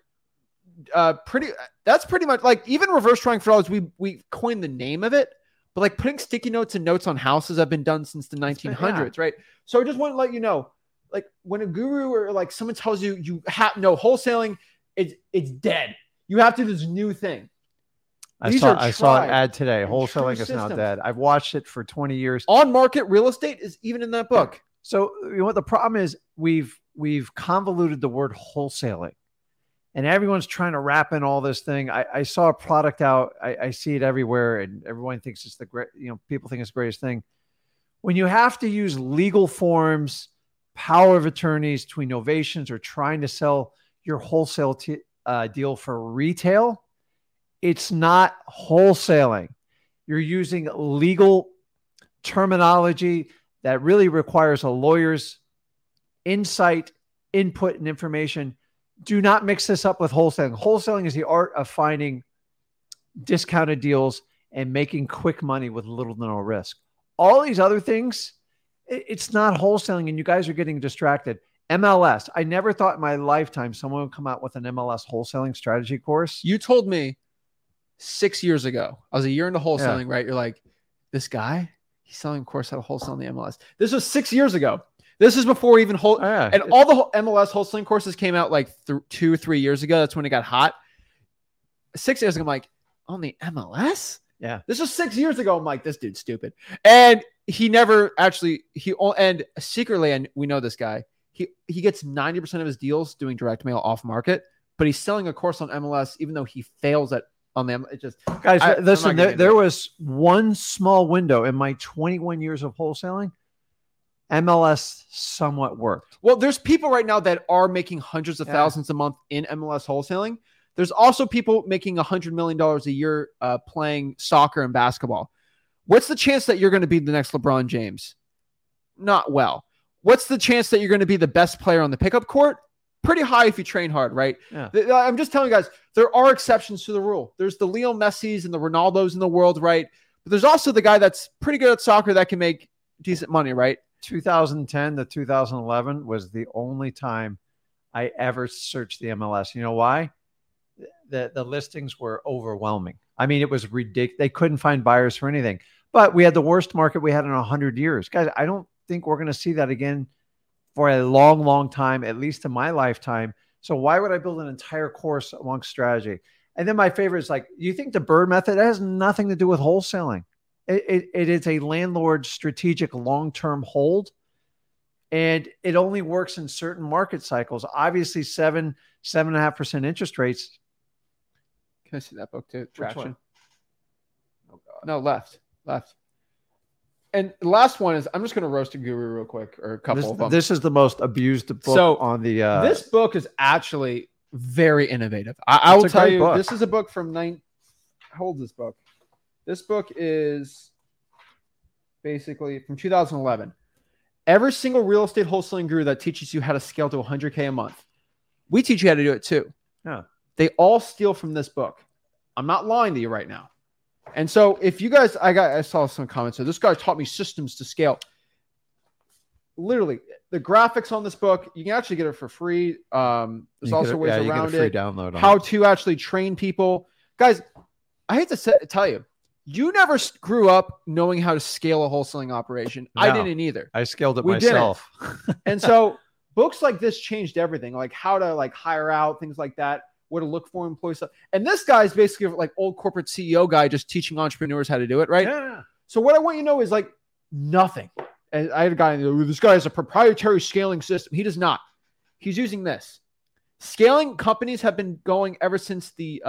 that's pretty much like even reverse trying for dollars, we coined the name of it, but like putting sticky notes and notes on houses have been done since the 1900s, right? So I just want to let you know, like when a guru or like someone tells you wholesaling, it's dead. You have to do this new thing. I saw an ad today. Wholesaling is now dead. I've watched it for 20 years. On market real estate is even in that book. So you know what the problem is? We've convoluted the word wholesaling, and everyone's trying to wrap in all this thing. I saw a product out. I see it everywhere, and everyone thinks it's the great. People think it's the greatest thing. When you have to use legal forms, power of attorneys to novations, or trying to sell your wholesale deal for retail, it's not wholesaling. You're using legal terminology that really requires a lawyer's insight, input, and information. Do not mix this up with wholesaling. Wholesaling is the art of finding discounted deals and making quick money with little to no risk. All these other things, it's not wholesaling, and you guys are getting distracted. MLS. I never thought in my lifetime someone would come out with an MLS wholesaling strategy course. You told me 6 years ago. I was a year into wholesaling, right? You're like, this guy, he's selling a course how to wholesale on the MLS. This was 6 years ago. This is before even and all the MLS wholesaling courses came out like 2 or 3 years ago. That's when it got hot. 6 years ago, I'm like, on the MLS? Yeah. This was 6 years ago. I'm like, this dude's stupid. And he never actually, and secretly, and we know this guy, he gets 90% of his deals doing direct mail off market, but he's selling a course on MLS, even though he fails on them. It just, guys, listen, there was one small window in my 21 years of wholesaling. MLS somewhat worked. Well, there's people right now that are making hundreds of thousands a month in MLS wholesaling. There's also people making $100 million a year playing soccer and basketball. What's the chance that you're going to be the next LeBron James? Not well. What's the chance that you're going to be the best player on the pickup court? Pretty high if you train hard, right? Yeah. I'm just telling you guys, there are exceptions to the rule. There's the Leo Messis and the Ronaldos in the world, right? But there's also the guy that's pretty good at soccer that can make decent money, right? 2010 to 2011 was the only time I ever searched the MLS. You know why? The listings were overwhelming. I mean, it was ridiculous. They couldn't find buyers for anything. But we had the worst market we had in 100 years. Guys, I don't think we're going to see that again for a long, long time, at least in my lifetime. So why would I build an entire course amongst strategy? And then my favorite is like, you think the Bird method has nothing to do with wholesaling. It is a landlord strategic long-term hold. And it only works in certain market cycles. Obviously, 7.5% interest rates. Can I see that book too? Traction. Oh God. No, left. And the last one is, I'm just going to roast a guru real quick, or a couple of them. This is the most abused book on the. This book is actually very innovative. I will tell you, book. this is a book from how old is this book? This book is basically from 2011. Every single real estate wholesaling guru that teaches you how to scale to 100K a month, we teach you how to do it too. Yeah. They all steal from this book. I'm not lying to you right now. And so if you guys, I saw some comments. So this guy taught me systems to scale. Literally, the graphics on this book, you can actually get it for free. There's also ways around it. Download how to actually train people. Guys, I hate to tell you, you never grew up knowing how to scale a wholesaling operation. No. I didn't either. I scaled it We didn't. myself. And so books like this changed everything, like how to like hire out, things like that, what to look for employees. And this guy's basically like old corporate CEO guy just teaching entrepreneurs how to do it, right? Yeah. So what I want you to know is like nothing. And I had a guy, this guy has a proprietary scaling system. He does not. He's using this. Scaling companies have been going ever since the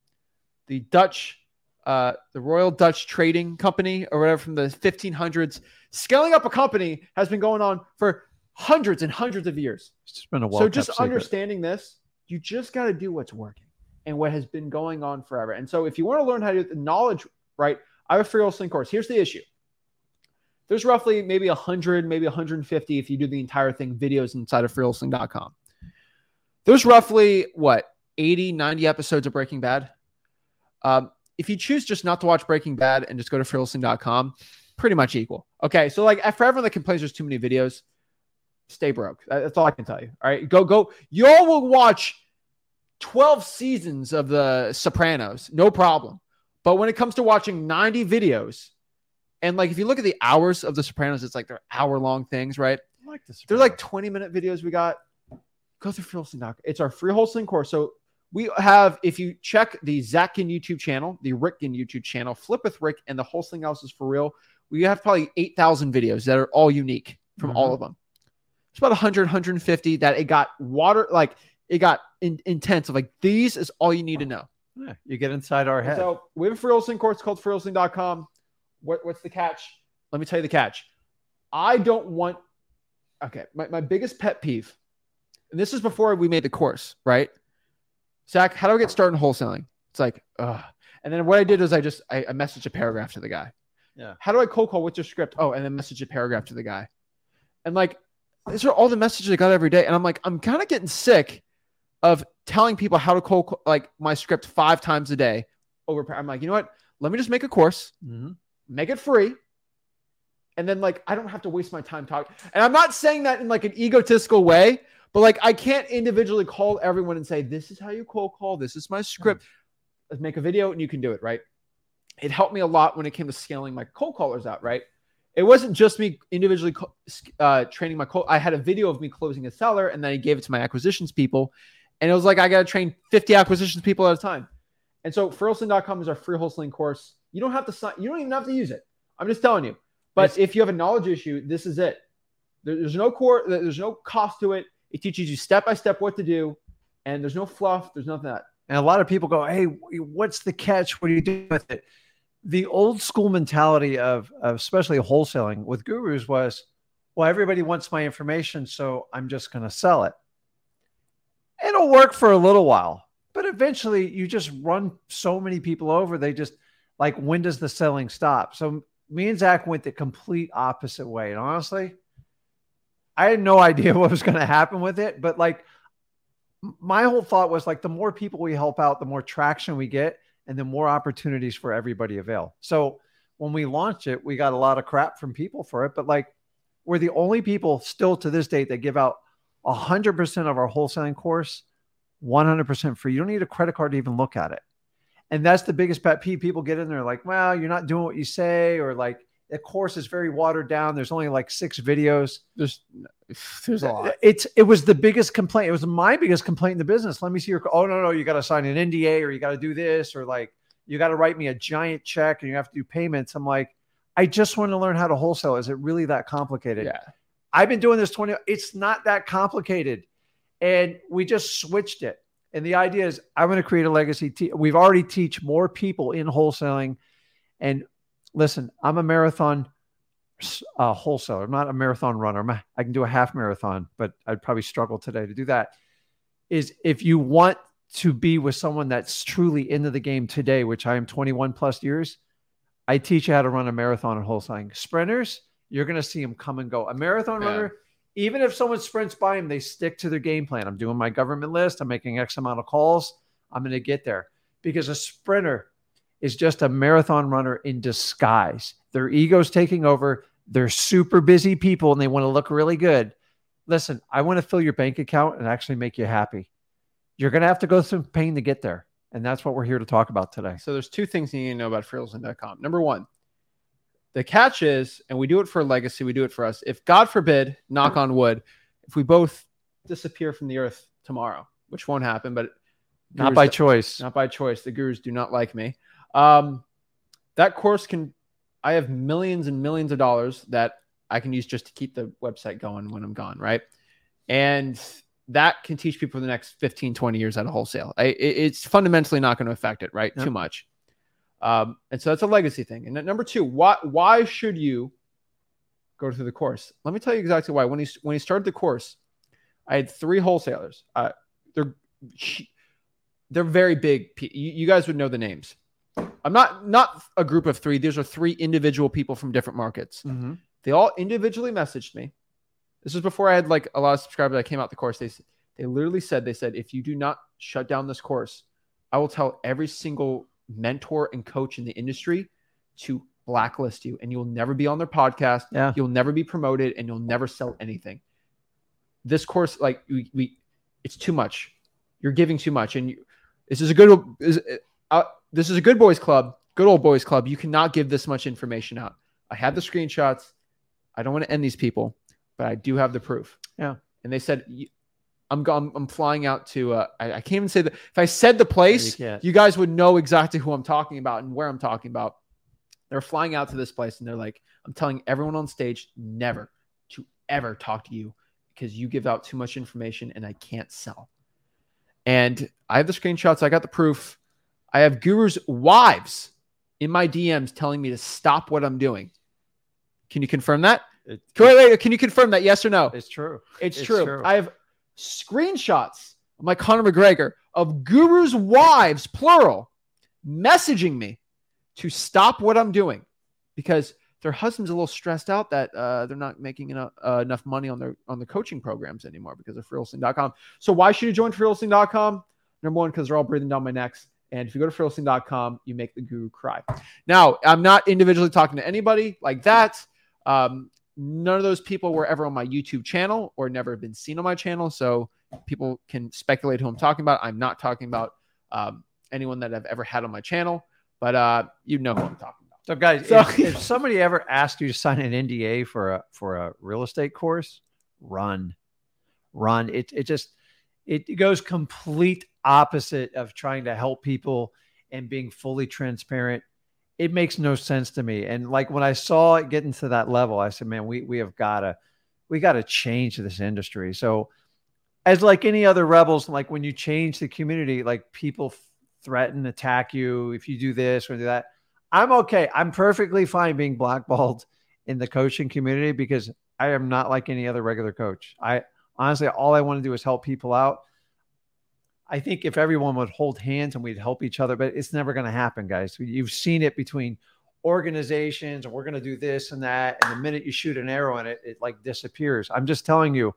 Dutch, the Royal Dutch Trading Company or whatever from the 1500s. Scaling up a company has been going on for hundreds and hundreds of years. It's just been a So just understanding this, you just got to do what's working and what has been going on forever. And so if you want to learn how to do the knowledge right, I have a free wholesaling course. Here's the issue. There's roughly maybe 100, maybe 150 if you do the entire thing, videos inside of freewholesaling.com. There's roughly, 80, 90 episodes of Breaking Bad. If you choose just not to watch Breaking Bad and just go to freewholesaling.com, pretty much equal. Okay, so like for everyone that complains there's too many videos, stay broke. That's all I can tell you. All right, go. Y'all will watch 12 seasons of The Sopranos, no problem. But when it comes to watching 90 videos, and like if you look at the hours of The Sopranos, it's like they're hour-long things, right? I like this. They're like 20-minute videos we got. Go through freewholesaling.com. It's our free wholesaling course. So we have, if you check the Zachkin YouTube channel, the Rickkin YouTube channel, Flip with Rick, and the Wholesaling House is for real, we have probably 8,000 videos that are all unique from all of them. It's about 100, 150 that it got it got intense of like, these is all you need to know. Yeah, you get inside our head. So we have a free wholesaling course called freewholesaling.com. What's the catch? Let me tell you the catch. I don't want, my biggest pet peeve, and this is before we made the course, right? Zach, how do I get started in wholesaling? It's like, ugh. And then what I did was I messaged a paragraph to the guy. Yeah. How do I cold call? What's your script? Oh, and then message a paragraph to the guy. And like, these are all the messages I got every day. And I'm like, I'm kind of getting sick of telling people how to cold call, like my script 5 times a day over. I'm like, you know what? Let me just make a course, make it free. And then like, I don't have to waste my time talking. And I'm not saying that in like an egotistical way, but like, I can't individually call everyone and say, this is how you cold call. This is my script. Let's make a video and you can do it. Right. It helped me a lot when it came to scaling my cold callers out. Right. It wasn't just me individually training my I had a video of me closing a seller and then I gave it to my acquisitions people. And it was like, I got to train 50 acquisitions people at a time. And so freewholesaling.com is our free wholesaling course. You don't have to sign. You don't even have to use it. I'm just telling you. But if you have a knowledge issue, this is it. There's no there's no cost to it. It teaches you step-by-step what to do. And there's no fluff. There's nothing that. And a lot of people go, hey, what's the catch? What do you do with it? The old school mentality of especially wholesaling with gurus was, well, everybody wants my information, so I'm just going to sell it. It'll work for a little while, but eventually you just run so many people over. They just like, when does the selling stop? So me and Zach went the complete opposite way. And honestly, I had no idea what was going to happen with it. But like, my whole thought was like, the more people we help out, the more traction we get and the more opportunities for everybody avail. So when we launched it, we got a lot of crap from people for it, but like, we're the only people still to this date that give out 100% of our wholesaling course, 100% free. You don't need a credit card to even look at it. And that's the biggest pet peeve. People get in there like, well, you're not doing what you say, or like, The course is very watered down. There's only like 6 videos. There's a lot. It was the biggest complaint. It was my biggest complaint in the business. Let me see your. Oh no, you got to sign an NDA, or you got to do this, or like you got to write me a giant check, and you have to do payments. I'm like, I just want to learn how to wholesale. Is it really that complicated? Yeah. I've been doing this 20. It's not that complicated, and we just switched it. And the idea is, I'm going to create a legacy. We've already teach more people in wholesaling, and listen, I'm a marathon wholesaler. I'm not a marathon runner. I can do a half marathon, but I'd probably struggle today to do that. Is if you want to be with someone that's truly into the game today, which I am 21 plus years, I teach you how to run a marathon in wholesaling. Sprinters, you're going to see them come and go. A marathon runner, even if someone sprints by them, they stick to their game plan. I'm doing my government list. I'm making X amount of calls. I'm going to get there, because a sprinter is just a marathon runner in disguise. Their ego's taking over. They're super busy people and they want to look really good. Listen, I want to fill your bank account and actually make you happy. You're going to have to go through pain to get there. And that's what we're here to talk about today. So there's 2 things you need to know about freelisting.com. Number 1, the catch is, and we do it for legacy, we do it for us. If God forbid, knock on wood, if we both disappear from the earth tomorrow, which won't happen, but not by choice. Not by choice. The gurus do not like me. That course I have millions and millions of dollars that I can use just to keep the website going when I'm gone, right? And that can teach people for the next 15, 20 years out of wholesale. It's fundamentally not going to affect it, right? Yep. Too much. And so that's a legacy thing. And number 2, why should you go through the course? Let me tell you exactly why. When he started the course, I had 3 wholesalers. They're very big. You guys would know the names. I'm not a group of 3. These are 3 individual people from different markets. Mm-hmm. They all individually messaged me. This was before I had like a lot of subscribers that came out the course. They literally said, if you do not shut down this course, I will tell every single mentor and coach in the industry to blacklist you, and you'll never be on their podcast. Yeah. You'll never be promoted, and you'll never sell anything. This course, like it's too much. You're giving too much. And this is a good boys club, good old boys club. You cannot give this much information out. I have the screenshots. I don't want to end these people, but I do have the proof. Yeah. And they said, I'm flying out to, I can't even say that. If I said the place, you guys would know exactly who I'm talking about and where I'm talking about. They're flying out to this place, and they're like, I'm telling everyone on stage never to ever talk to you, because you give out too much information and I can't sell. And I have the screenshots. I got the proof. I have gurus' wives in my DMs telling me to stop what I'm doing. Can you confirm that? Wait, can you confirm that? Yes or no? It's true. It's true. I have screenshots of my Conor McGregor of gurus' wives, plural, messaging me to stop what I'm doing because their husband's a little stressed out that they're not making enough money on the coaching programs anymore because of freelisting.com. So why should you join freelisting.com? Number 1, because they're all breathing down my necks. And if you go to freelisting.com, you make the guru cry. Now, I'm not individually talking to anybody like that. None of those people were ever on my YouTube channel or never been seen on my channel. So people can speculate who I'm talking about. I'm not talking about anyone that I've ever had on my channel, but you know who I'm talking about. So guys, if somebody ever asked you to sign an NDA for a real estate course, run. It goes complete opposite of trying to help people and being fully transparent. It makes no sense to me. And like when I saw it getting to that level, I said, man, we have got to change this industry. So as like any other rebels, like when you change the community, like people threaten, attack you if you do this or do that. I'm okay. I'm perfectly fine being blackballed in the coaching community because I am not like any other regular coach. Honestly, all I want to do is help people out. I think if everyone would hold hands and we'd help each other, but it's never going to happen, guys. You've seen it between organizations and we're going to do this and that. And the minute you shoot an arrow in it, it like disappears. I'm just telling you,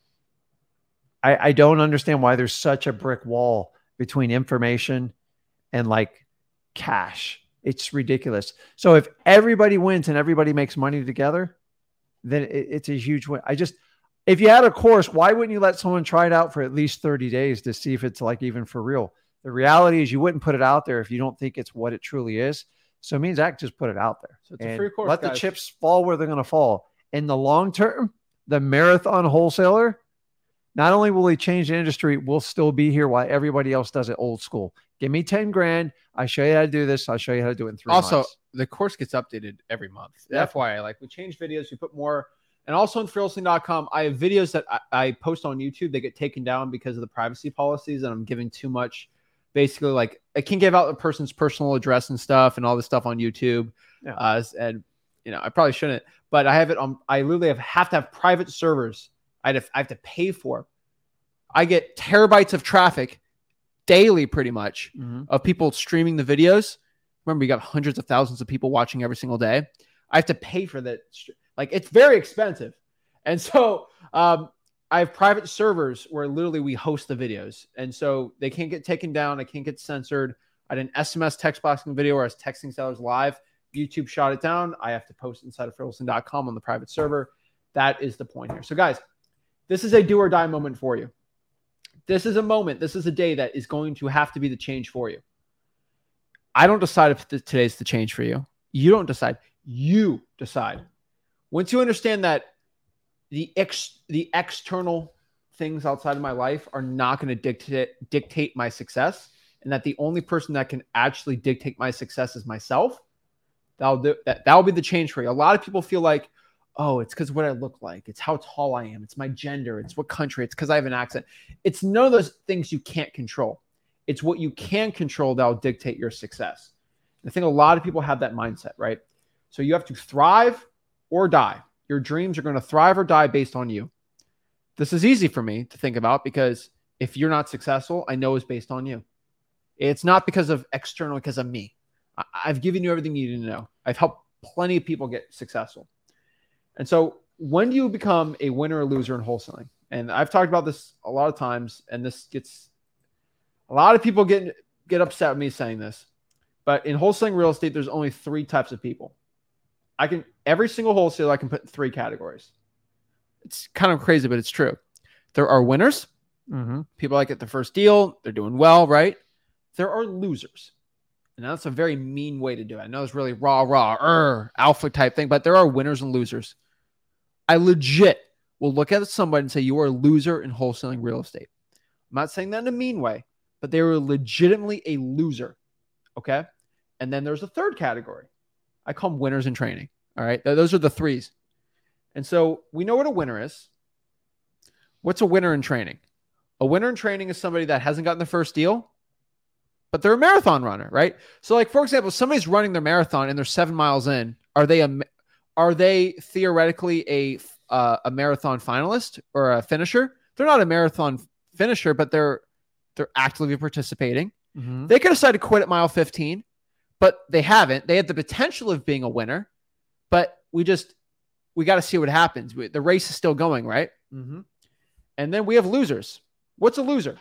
I don't understand why there's such a brick wall between information and like cash. It's ridiculous. So if everybody wins and everybody makes money together, then it's a huge win. If you had a course, why wouldn't you let someone try it out for at least 30 days to see if it's like even for real? The reality is you wouldn't put it out there if you don't think it's what it truly is. So me and Zach just put it out there. So it's a And free course, let guys. the chips fall where they're going to fall. In the long term, the marathon wholesaler, not only will he change the industry, we'll still be here while everybody else does it old school. Give me 10 grand. I show you how to do this. I'll show you how to do it in 3 Also, months. the course gets updated every month. Yep. FYI, like we change videos, we put more. And also on freelisting.com, I have videos that I post on YouTube. They get taken down because of the privacy policies, and I'm giving too much. Basically, like I can give out the person's personal address and stuff and all this stuff on YouTube. Yeah. And I probably shouldn't, but I have it on. I literally have to have private servers. I have to pay for. I get terabytes of traffic daily, pretty much, of people streaming the videos. Remember, you got hundreds of thousands of people watching every single day. I have to pay for that. Like, it's very expensive. And so I have private servers where literally we host the videos. And so they can't get taken down. I can't get censored. I did an SMS text boxing video where I was texting sellers live. YouTube shot it down. I have to post it inside of freelisting.com on the private server. That is the point here. So, guys, this is a do or die moment for you. This is a moment. This is a day that is going to have to be the change for you. I don't decide if today's the change for you. You don't decide. You decide. Once you understand that the external things outside of my life are not going to dictate my success, and that the only person that can actually dictate my success is myself, that'll be the change for you. A lot of people feel like, oh, it's because of what I look like. It's how tall I am. It's my gender. It's what country. It's because I have an accent. It's none of those things you can't control. It's what you can control that'll dictate your success. I think a lot of people have that mindset, right? So you have to thrive or die. Your dreams are going to thrive or die based on you. This is easy for me to think about because if you're not successful, I know it's based on you. It's not because of external, because of me. I've given you everything you need to know. I've helped plenty of people get successful. And so when do you become a winner or loser in wholesaling? And I've talked about this a lot of times, and this gets a lot of people get upset with me saying this. But in wholesaling real estate, there's only 3 types of people. Every single wholesaler I can put in 3 categories. It's kind of crazy, but it's true. There are winners. People that get the first deal. They're doing well, right? There are losers. And that's a very mean way to do it. I know it's really alpha type thing, but there are winners and losers. I legit will look at somebody and say, you are a loser in wholesaling real estate. I'm not saying that in a mean way, but they were legitimately a loser. Okay. And then there's a third category. I call them winners in training. All right. Those are the 3s. And so we know what a winner is. What's a winner in training? A winner in training is somebody that hasn't gotten the first deal, but they're a marathon runner, right? So like, for example, somebody's running their marathon and they're 7 miles in. Are they theoretically a marathon finalist or a finisher? They're not a marathon finisher, but they're actively participating. They could decide to quit at mile 15, but they haven't. They had the potential of being a winner, but we got to see what happens. The race is still going, right? And then we have losers. What's a loser?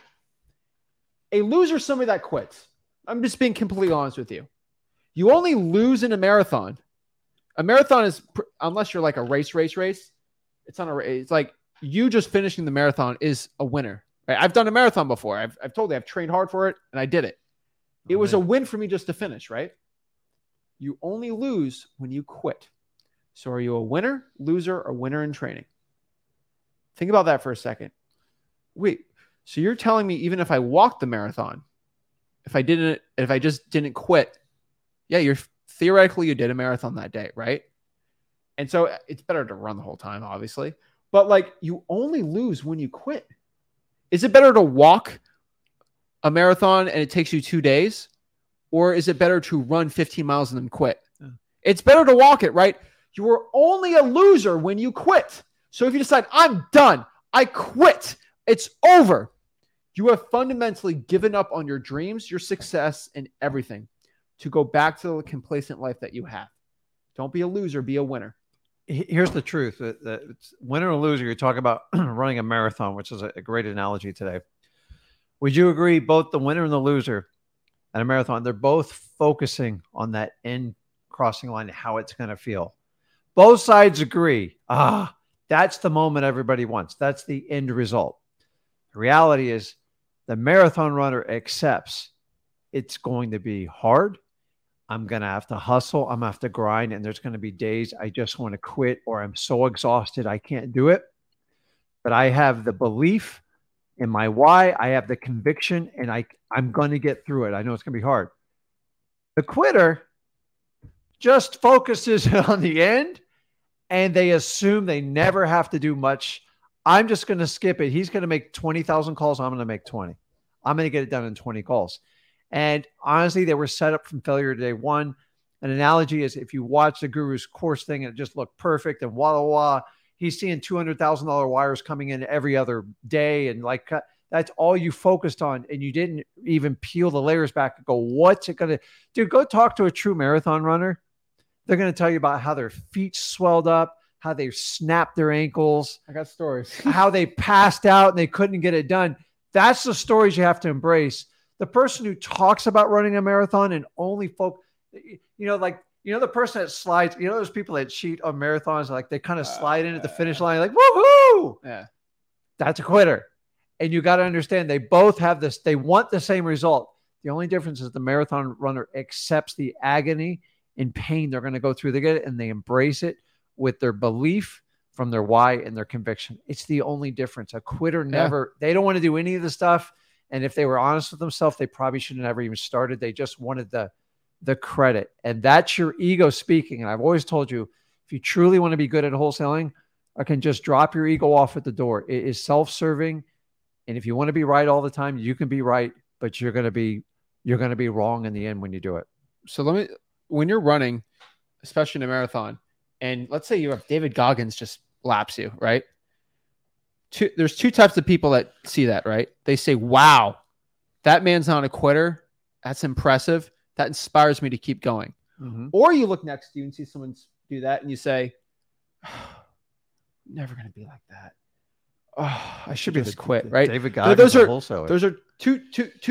A loser is somebody that quits. I'm just being completely honest with you. You only lose in a marathon. A marathon is, unless you're like a race. It's not a race. It's like you just finishing the marathon is a winner. Right? I've done a marathon before. I've told you I've trained hard for it and I did it. It was a win for me just to finish, right? You only lose when you quit. So are you a winner, loser, or winner in training? Think about that for a second. Wait, so you're telling me even if I walked the marathon, if I just didn't quit, yeah, theoretically you did a marathon that day, right? And so it's better to run the whole time, obviously. But like you only lose when you quit. Is it better to walk a marathon and it takes you 2 days? Or is it better to run 15 miles and then quit? Yeah. It's better to walk it, right? You are only a loser when you quit. So if you decide, I'm done, I quit, it's over, you have fundamentally given up on your dreams, your success, and everything to go back to the complacent life that you have. Don't be a loser, be a winner. Here's the truth. It's winner or loser, you're talking about running a marathon, which is a great analogy today. Would you agree both the winner and the loser at a marathon, they're both focusing on that end crossing line, how it's going to feel? Both sides agree. That's the moment everybody wants. That's the end result. The reality is the marathon runner accepts it's going to be hard. I'm going to have to hustle. I'm going to have to grind. And there's going to be days I just want to quit or I'm so exhausted I can't do it. But I have the belief in my why. I have the conviction and I'm going to get through it. I know it's going to be hard. The quitter just focuses on the end and they assume they never have to do much. I'm just going to skip it. He's going to make 20,000 calls. I'm going to make 20. I'm going to get it done in 20 calls. And honestly, they were set up from failure day one. An analogy is if you watch the Guru's course thing and it just looked perfect and wah, he's seeing $200,000 wires coming in every other day. And like, that's all you focused on. And you didn't even peel the layers back and go, what's it going to do? Go talk to a true marathon runner. They're going to tell you about how their feet swelled up, how they snapped their ankles. I got stories. How they passed out and they couldn't get it done. That's the stories you have to embrace. The person who talks about running a marathon and only the person that slides, those people that cheat on marathons, like they kind of slide in at the finish line, like, woohoo! Yeah. That's a quitter. And you got to understand, they both have this, they want the same result. The only difference is the marathon runner accepts the agony and pain they're going to go through. They get it and they embrace it with their belief from their why and their conviction. It's the only difference. A quitter never, they don't want to do any of the stuff. And if they were honest with themselves, they probably should have never even started. They just wanted the credit. And that's your ego speaking. And I've always told you, if you truly want to be good at wholesaling, I can just drop your ego off at the door. It is self-serving. And if you want to be right all the time, you can be right, but you're going to be wrong in the end when you do it. So when you're running, especially in a marathon, and let's say you have David Goggins just laps you, right? There's two types of people that see that, right? They say, wow, that man's not a quitter. That's impressive. That inspires me to keep going. Mm-hmm. Or you look next to you and see someone do that and you say, oh, never going to be like that. Oh, I should just quit, right? David Goggins, those are two.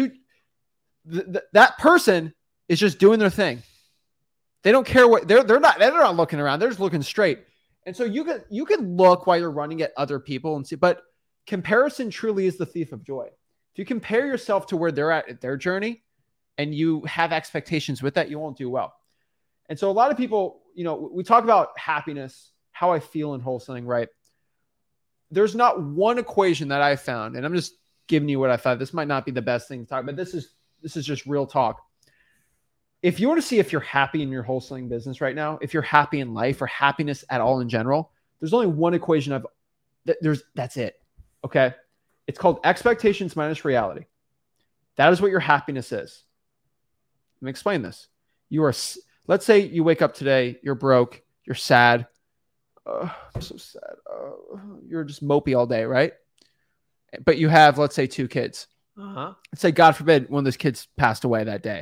That person is just doing their thing. They don't care what they're not looking around. They're just looking straight. And so you can look while you're running at other people and see, but comparison truly is the thief of joy. If you compare yourself to where they're at their journey and you have expectations with that, you won't do well. And so a lot of people, we talk about happiness, how I feel in wholesaling, right? There's not one equation that I found, and I'm just giving you what I thought. This might not be the best thing to talk about, but this is just real talk. If you want to see if you're happy in your wholesaling business right now, if you're happy in life or happiness at all in general, there's only one equation that's it. Okay. It's called expectations minus reality. That is what your happiness is. Let me explain this. Let's say you wake up today, you're broke, you're sad. I'm so sad. You're just mopey all day, right? But you have, let's say, 2 kids. Uh-huh. Let's say, God forbid, one of those kids passed away that day.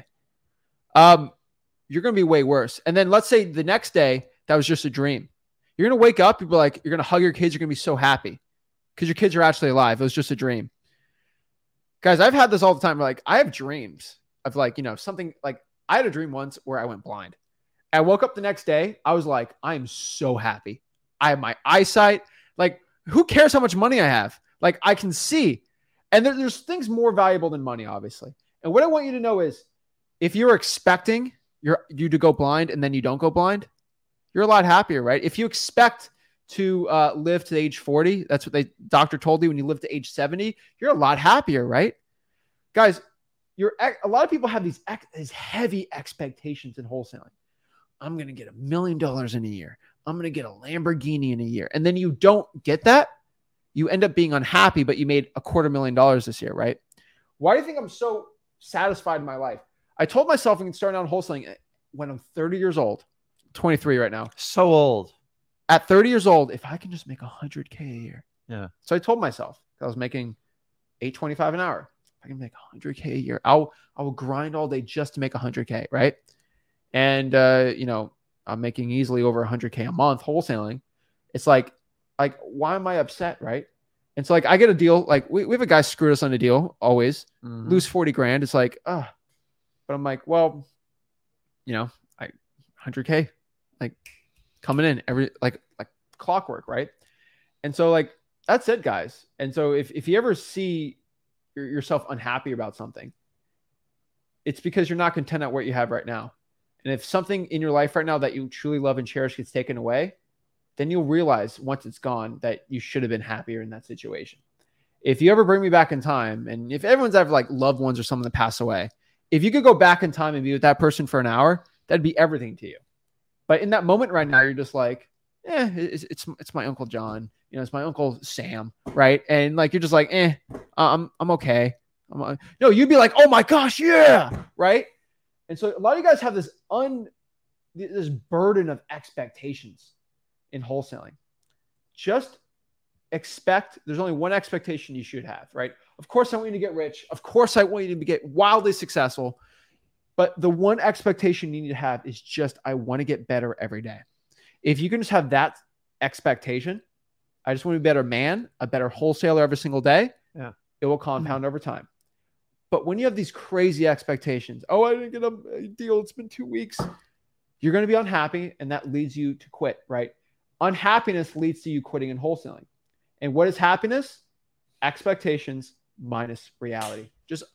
You're going to be way worse. And then let's say the next day, that was just a dream. You're going to wake up, you're going to hug your kids. You're going to be so happy because your kids are actually alive. It was just a dream. Guys, I've had this all the time. Like, I have dreams of something like I had a dream once where I went blind. I woke up the next day. I was like, I am so happy. I have my eyesight. Like, who cares how much money I have? Like, I can see. And there's things more valuable than money, obviously. And what I want you to know is if you're expecting you to go blind and then you don't go blind, you're a lot happier, right? If you expect to live to age 40, that's what the doctor told you when you live to age 70, you're a lot happier, right? Guys, a lot of people have these heavy expectations in wholesaling. I'm going to get $1 million in a year. I'm going to get a Lamborghini in a year. And then you don't get that. You end up being unhappy, but you made $250,000 this year, right? Why do you think I'm so satisfied in my life? I told myself I can start out wholesaling when I'm 30 years old, 23 right now. So old. At 30 years old, if I can just make $100K a year. Yeah. So I told myself I was making $8.25 an hour. If I can make $100K a year, I will grind all day just to make $100K, right? And, I'm making easily over $100K a month wholesaling. It's like, why am I upset, right? And so, I get a deal. Like, we have a guy screwed us on a deal, always. Mm-hmm. Lose 40 grand. It's like, but I'm like, well, 100K, coming in every, like clockwork, right? And so, that's it, guys. And so if you ever see yourself unhappy about something, it's because you're not content at what you have right now. And if something in your life right now that you truly love and cherish gets taken away, then you'll realize once it's gone that you should have been happier in that situation. If you ever bring me back in time, and if everyone's ever like loved ones or someone that passed away, if you could go back in time and be with that person for an hour, that'd be everything to you. But in that moment right now, you're just like, it's my Uncle John, it's my Uncle Sam, right? And like you're just like, I'm okay. No, you'd be like, oh my gosh, yeah, right? And so a lot of you guys have this burden of expectations in wholesaling. Just expect, there's only one expectation you should have, right? Of course, I want you to get rich. Of course, I want you to get wildly successful. But the one expectation you need to have is just, I want to get better every day. If you can just have that expectation, I just want to be a better man, a better wholesaler every single day. Yeah. It will compound over time. But when you have these crazy expectations, I didn't get a deal. It's been 2 weeks. You're going to be unhappy, and that leads you to quit, right? Unhappiness leads to you quitting and wholesaling. And what is happiness? Expectations minus reality.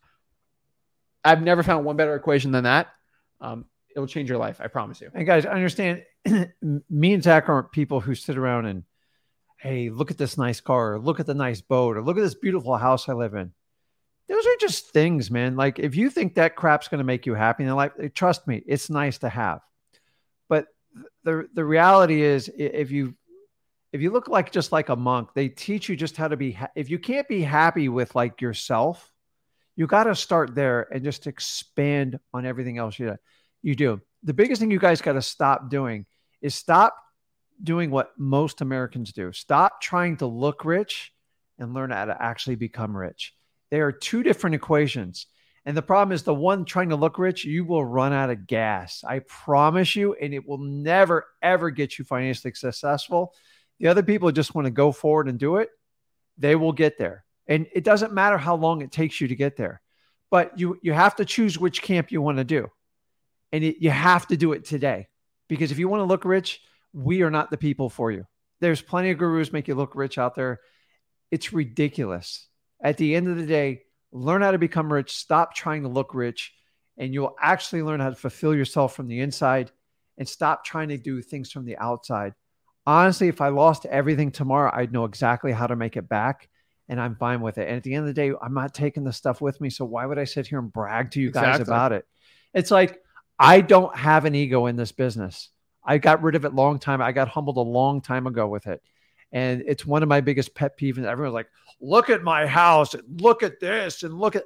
I've never found one better equation than that. It'll change your life. I promise you. And guys, understand, me and Zach aren't people who sit around and, hey, look at this nice car, or look at the nice boat, or look at this beautiful house I live in. Those are just things, man. Like if you think that crap's going to make you happy in life, trust me, it's nice to have. But the reality is, if you look like just like a monk, they teach you just how to be. If you can't be happy with like yourself, you got to start there and just expand on everything else you do. The biggest thing you guys got to stop doing is stop doing what most Americans do. Stop trying to look rich and learn how to actually become rich. They are two different equations. And the problem is the one trying to look rich, you will run out of gas. I promise you, and it will never, ever get you financially successful. The other people just want to go forward and do it. They will get there. And it doesn't matter how long it takes you to get there. But you have to choose which camp you want to do. And you have to do it today. Because if you want to look rich, we are not the people for you. There's plenty of gurus make you look rich out there. It's ridiculous. At the end of the day, learn how to become rich. Stop trying to look rich. And you'll actually learn how to fulfill yourself from the inside. And stop trying to do things from the outside. Honestly, if I lost everything tomorrow, I'd know exactly how to make it back. And I'm fine with it. And at the end of the day, I'm not taking the stuff with me. So why would I sit here and brag to you guys about it? It's like, I don't have an ego in this business. I got rid of it a long time. I got humbled a long time ago with it. And it's one of my biggest pet peeves. And everyone's like, look at my house and look at this and look at.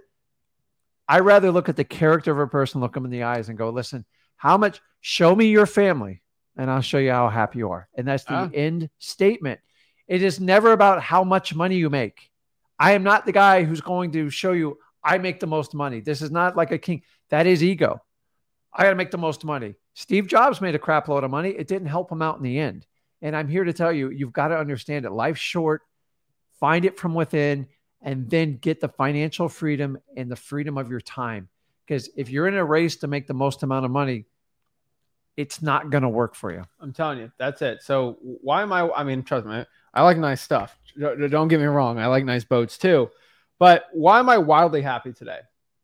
I rather look at the character of a person, look them in the eyes and go, listen, show me your family and I'll show you how happy you are. And that's the end statement. It is never about how much money you make. I am not the guy who's going to show you I make the most money. This is not like a king. That is ego. I got to make the most money. Steve Jobs made a crap load of money. It didn't help him out in the end. And I'm here to tell you, you've got to understand it. Life's short. Find it from within and then get the financial freedom and the freedom of your time. Because if you're in a race to make the most amount of money, it's not going to work for you. I'm telling you, that's it. So why am I mean, trust me, I like nice stuff. Don't get me wrong. I like nice boats too. But why am I wildly happy today?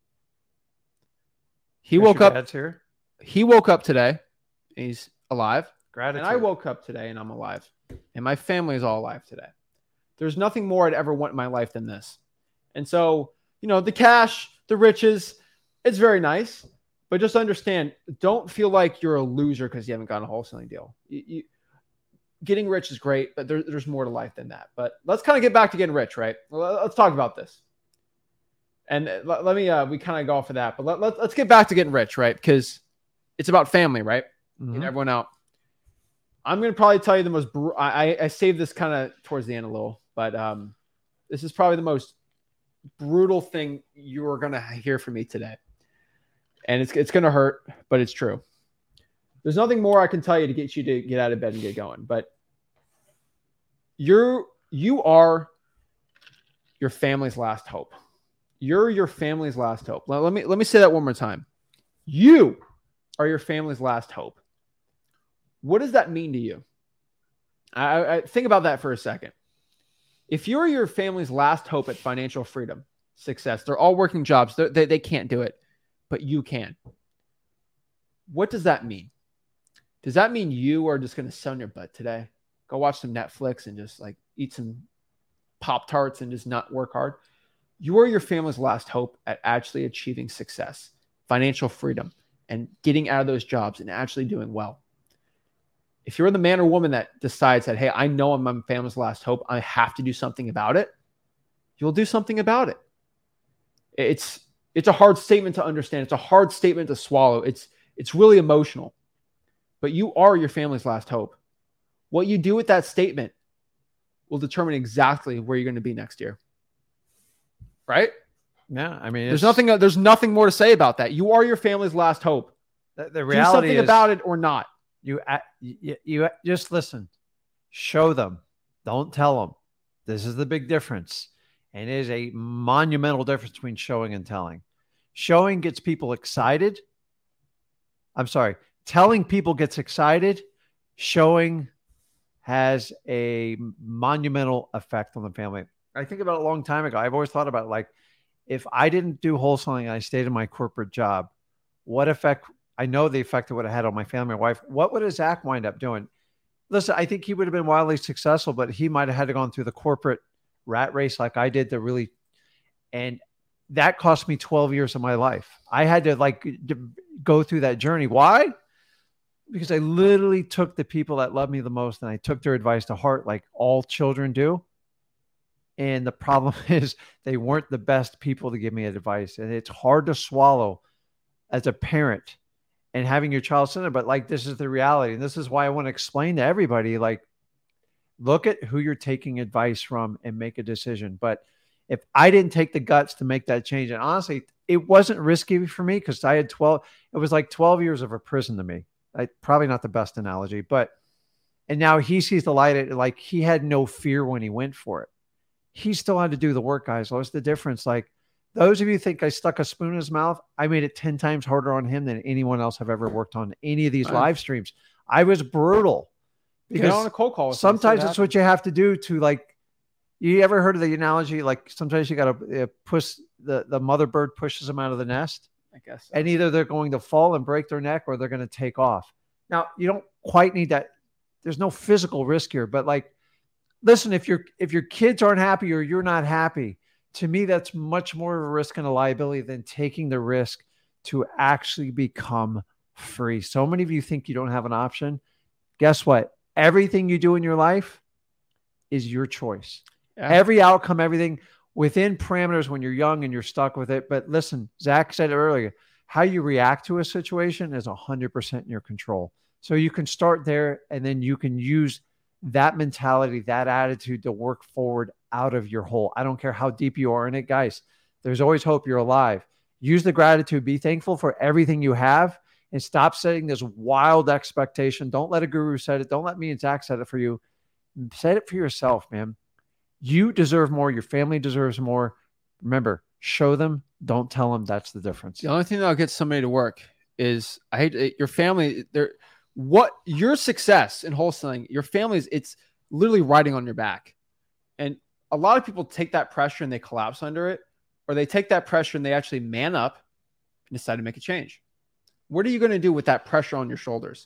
He woke up today. He's alive. Gratitude. And I woke up today and I'm alive. And my family is all alive today. There's nothing more I'd ever want in my life than this. And so, the cash, the riches, it's very nice. But just understand, don't feel like you're a loser because you haven't gotten a wholesaling deal. Getting rich is great, but there's more to life than that. But let's kind of get back to getting rich, right? Let's talk about this. And let me, we kind of go off of that. But let's get back to getting rich, right? Because it's about family, right? Mm-hmm. Get everyone out. I'm going to probably tell you the most, I saved this kind of towards the end a little, but this is probably the most brutal thing you are going to hear from me today. And it's going to hurt, but it's true. There's nothing more I can tell you to get you to get out of bed and get going, but you are your family's last hope. You're your family's last hope. Let me say that one more time. You are your family's last hope. What does that mean to you? I think about that for a second. If you're your family's last hope at financial freedom, success, they're all working jobs. They can't do it, but you can. What does that mean? Does that mean you are just going to sit on your butt today, go watch some Netflix and just like eat some Pop-Tarts and just not work hard? You are your family's last hope at actually achieving success, financial freedom, and getting out of those jobs and actually doing well. If you're the man or woman that decides that, hey, I know I'm my family's last hope, I have to do something about it, you'll do something about it. It's a hard statement to understand. It's a hard statement to swallow. It's really emotional. But you are your family's last hope. What you do with that statement will determine exactly where you're going to be next year. Right? Yeah, I mean, there's nothing more to say about that. You are your family's last hope. The reality do something is, about it or not. You just listen, show them, don't tell them. This is the big difference. And it is a monumental difference between showing and telling. Showing gets people excited. I'm sorry. Telling people gets excited. Showing has a monumental effect on the family. I think about it a long time ago. I've always thought about like, if I didn't do wholesaling and I stayed in my corporate job, what effect? I know the effect it would have had on my family, my wife. What would Zach wind up doing? Listen, I think he would have been wildly successful, but he might have had to gone through the corporate rat race like I did to really, and that cost me 12 years of my life. I had to go through that journey. Why? Because I literally took the people that loved me the most and I took their advice to heart like all children do. And the problem is they weren't the best people to give me advice. And it's hard to swallow as a parent and having your child center, but like, this is the reality. And this is why I want to explain to everybody, like, look at who you're taking advice from and make a decision. But if I didn't take the guts to make that change, and honestly, it wasn't risky for me because I had 12, it was like 12 years of a prison to me. Probably not the best analogy, and now he sees the light. Like he had no fear when he went for it. He still had to do the work, guys. What's the difference? Like those of you think I stuck a spoon in his mouth, I made it 10 times harder on him than anyone else I've ever worked on any of these live streams. I was brutal. Because get on a cold call. Sometimes it's what you have to do to like, you ever heard of the analogy? Like sometimes you got to push the mother bird pushes them out of the nest. I guess. So. And either they're going to fall and break their neck or they're going to take off. Now you don't quite need that. There's no physical risk here, but like, listen, if your kids aren't happy or you're not happy, to me, that's much more of a risk and a liability than taking the risk to actually become free. So many of you think you don't have an option. Guess what? Everything you do in your life is your choice. Yeah. Every outcome, everything within parameters when you're young and you're stuck with it. But listen, Zach said it earlier, how you react to a situation is 100% in your control. So you can start there and then you can use that mentality, that attitude to work forward out of your hole. I don't care how deep you are in it, guys. There's always hope. You're alive. Use the gratitude. Be thankful for everything you have. And stop setting this wild expectation. Don't let a guru set it. Don't let me and Zach set it for you. Set it for yourself, man. You deserve more. Your family deserves more. Remember, show them. Don't tell them. That's the difference. The only thing that'll get somebody to work is your family. What your success in wholesaling, your family's, it's literally riding on your back. And a lot of people take that pressure and they collapse under it, or they take that pressure and they actually man up and decide to make a change. What are you going to do with that pressure on your shoulders?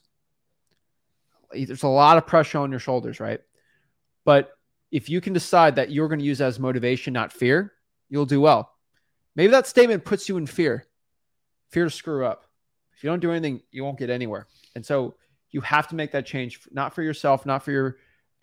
There's a lot of pressure on your shoulders, right? But if you can decide that you're going to use that as motivation, not fear, you'll do well. Maybe that statement puts you in fear to screw up. If you don't do anything, you won't get anywhere. And so you have to make that change, not for yourself, not for your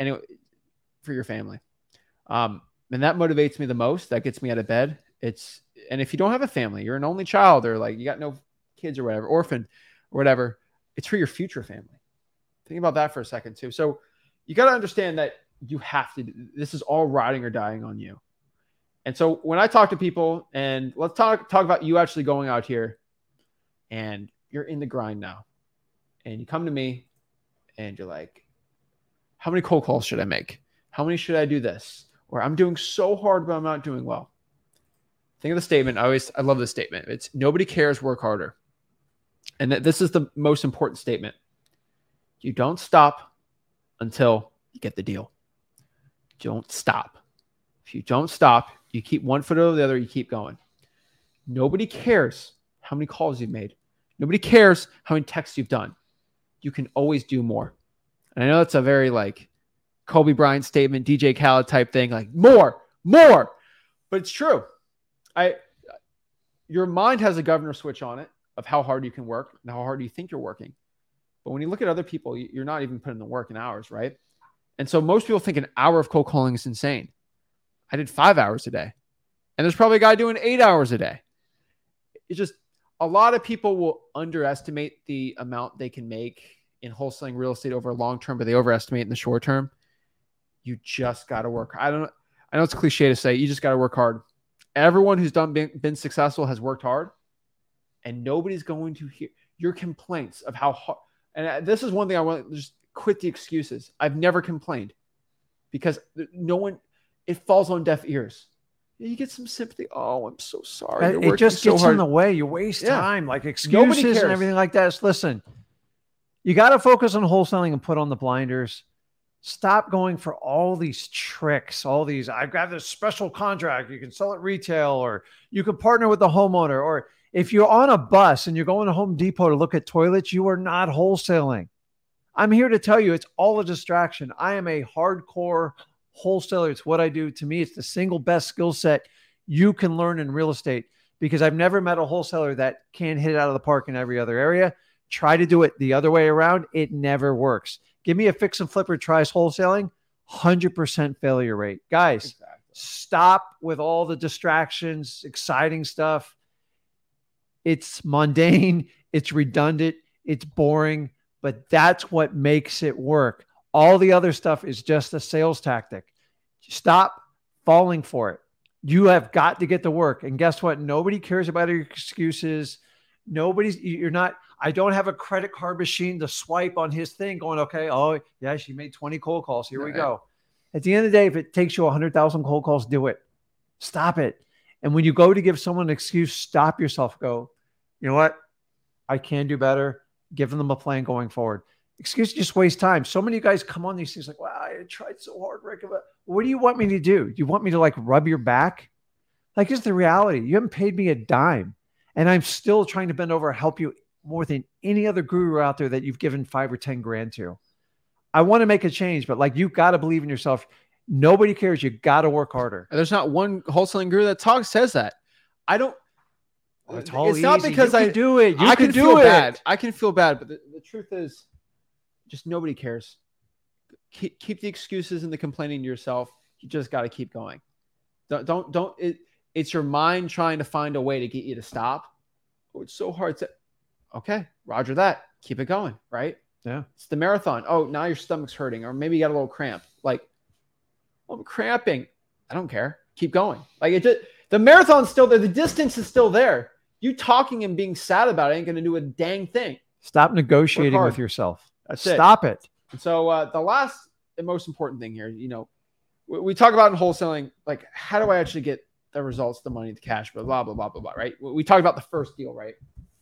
family. And that motivates me the most. That gets me out of bed. And if you don't have a family, you're an only child, or like you got no kids or whatever, orphan or whatever, it's for your future family. Think about that for a second too. So you got to understand that you have to, this is all riding or dying on you. And so when I talk to people, and let's talk about you actually going out here and you're in the grind now, and you come to me and you're like, how many cold calls should I make? How many should I do this? Or I'm doing so hard, but I'm not doing well. Think of the statement. I love this statement. It's nobody cares, work harder. And this is the most important statement. You don't stop until you get the deal. Don't stop. If you don't stop, you keep one foot over the other, you keep going. Nobody cares how many calls you've made. Nobody cares how many texts you've done. You can always do more. And I know that's a very like Kobe Bryant statement, DJ Khaled type thing, like more, but it's true. Your mind has a governor switch on it of how hard you can work and how hard you think you're working. But when you look at other people, you're not even putting the work in hours, right? And so most people think an hour of cold calling is insane. I did 5 hours a day. And there's probably a guy doing 8 hours a day. It's just a lot of people will underestimate the amount they can make in wholesaling real estate over a long term, but they overestimate in the short term. You just got to work. I know it's cliche to say, you just got to work hard. Everyone who's been successful has worked hard, and nobody's going to hear your complaints of how hard. And this is one thing I want to just quit the excuses. I've never complained because no one, it falls on deaf ears. You get some sympathy. Oh, I'm so sorry. It just gets in the way. You waste time, like excuses and everything like that. So listen, you got to focus on wholesaling and put on the blinders. Stop going for all these tricks, all these, I've got this special contract. You can sell it retail, or you can partner with the homeowner. Or if you're on a bus and you're going to Home Depot to look at toilets, you are not wholesaling. I'm here to tell you it's all a distraction. I am a hardcore wholesaler. It's what I do. To me, it's the single best skill set you can learn in real estate, because I've never met a wholesaler that can hit it out of the park in every other area. Try to do it the other way around. It never works. Give me a fix and flipper tries wholesaling, 100% failure rate. Guys, stop with all the distractions, exciting stuff. It's mundane, it's redundant, it's boring, but that's what makes it work. All the other stuff is just a sales tactic. Stop falling for it. You have got to get to work. And guess what? Nobody cares about your excuses. I don't have a credit card machine to swipe on his thing going, okay, oh, yeah, she made 20 cold calls. Here we go. At the end of the day, if it takes you 100,000 cold calls, do it. Stop it. And when you go to give someone an excuse, stop yourself. Go, you know what? I can do better. Give them a plan going forward. Excuses just waste time. So many guys come on these things like, wow, I tried so hard, Rick. What do you want me to do? Do you want me to like rub your back? Like, it's the reality. You haven't paid me a dime. And I'm still trying to bend over and help you more than any other guru out there that you've given 5 or 10 grand to. I want to make a change, but like, you've got to believe in yourself. Nobody cares. You got to work harder. There's not one wholesaling guru that says that. I don't. It's easy. Not because I do it. I can feel bad. I can feel bad, but the truth is, just nobody cares. Keep the excuses and the complaining to yourself. You just got to keep going. Don't. It's your mind trying to find a way to get you to stop. Oh, it's so hard to. Okay, roger that. Keep it going, right? Yeah. It's the marathon. Oh, now your stomach's hurting, or maybe you got a little cramp. Like, oh, I'm cramping. I don't care. Keep going. Like, the marathon's still there. The distance is still there. You talking and being sad about it ain't going to do a dang thing. Stop negotiating with yourself. Stop it. And so the last and most important thing here, we talk about in wholesaling, like, how do I actually get the results, the money, the cash, blah, blah, blah, blah, blah, blah, right? We talked about the first deal, right?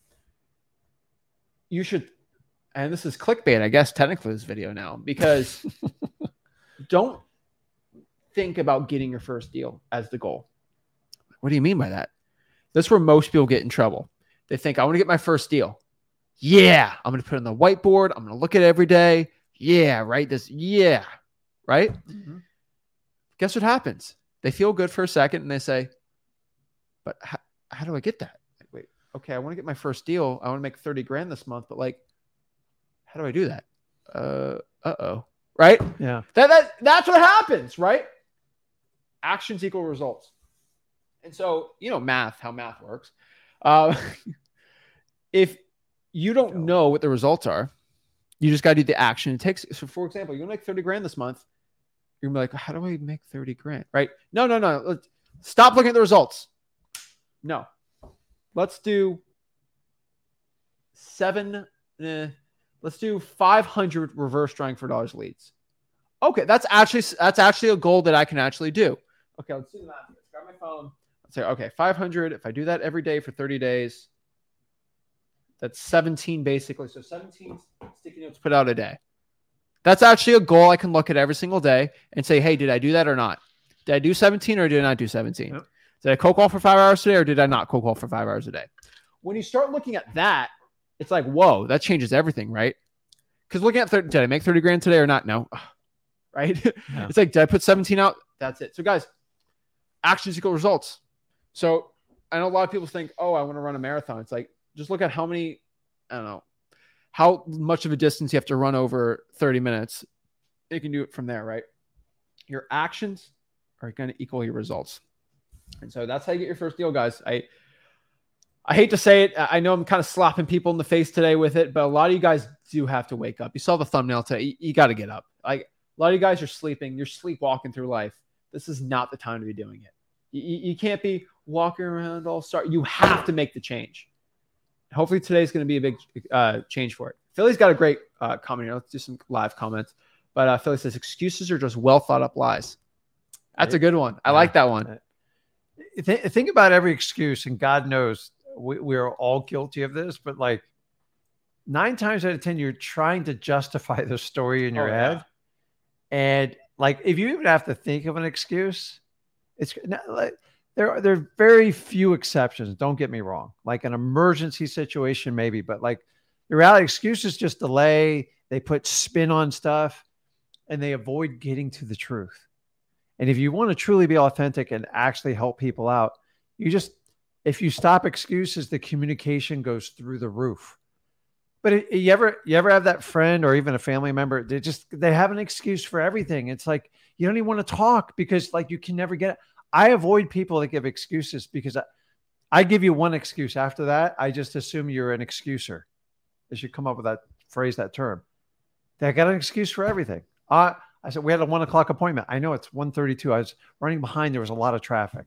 You should, and this is clickbait, I guess, technically, this video now, because don't think about getting your first deal as the goal. What do you mean by that? That's where most people get in trouble. They think, I want to get my first deal. Yeah, I'm going to put it on the whiteboard. I'm going to look at it every day. Yeah, right? Right? Mm-hmm. Guess what happens? They feel good for a second, and they say, but how do I get that? Wait, okay, I want to get my first deal. I want to make 30 grand this month, but like, how do I do that? Uh-oh. Right? Yeah. That's what happens, right? Actions equal results. And so, how math works. If you don't know what the results are, you just got to do the action it takes. So, for example, you're going to make 30 grand this month. You're going to be like, how do I make 30 grand? Right? No. Let's stop looking at the results. No. Let's do 500 reverse drawing for dollars leads. Okay, that's actually a goal that I can actually do. Okay, let's do the math. Let's grab my phone. Let's say, okay, 500. If I do that every day for 30 days, that's 17 basically. So 17 sticky notes put out a day. That's actually a goal I can look at every single day and say, hey, did I do that or not? Did I do 17 or did I not do 17? Yep. Did I cold call for 5 hours today or did I not cold call for 5 hours a day? When you start looking at that, it's like, whoa, that changes everything, right? Because looking at did I make 30 grand today or not? No. Right? Yeah. It's like, did I put 17 out? That's it. So guys, actions equal results. So I know a lot of people think, oh, I want to run a marathon. It's like, just look at how many, I don't know, how much of a distance you have to run over 30 minutes. You can do it from there, right? Your actions are going to equal your results. And so that's how you get your first deal, guys. I hate to say it. I know I'm kind of slapping people in the face today with it, but a lot of you guys do have to wake up. You saw the thumbnail today. You got to get up. Like, a lot of you guys are sleeping. You're sleepwalking through life. This is not the time to be doing it. You can't be walking around all star. You have to make the change. Hopefully today's going to be a big change for it. Philly's got a great comment here. Let's do some live comments. But Philly says, excuses are just well thought up lies. That's a good one. I like that one. Think about every excuse, and God knows we are all guilty of this, but like 9 times out of 10, you're trying to justify the story in your head. Yeah. And like, if you even have to think of an excuse, it's like, there are very few exceptions. Don't get me wrong. Like an emergency situation, maybe, but like the reality, excuses just delay. They put spin on stuff and they avoid getting to the truth. And if you want to truly be authentic and actually help people out, if you stop excuses, the communication goes through the roof. But you ever have that friend or even a family member, they have an excuse for everything. It's like, you don't even want to talk because like you can never get it. I avoid people that give excuses because I give you one excuse. After that, I just assume you're an excuser. They should come up with that phrase, that term. They got an excuse for everything. I said, we had a 1 o'clock appointment. I know it's 1:32. I was running behind. There was a lot of traffic.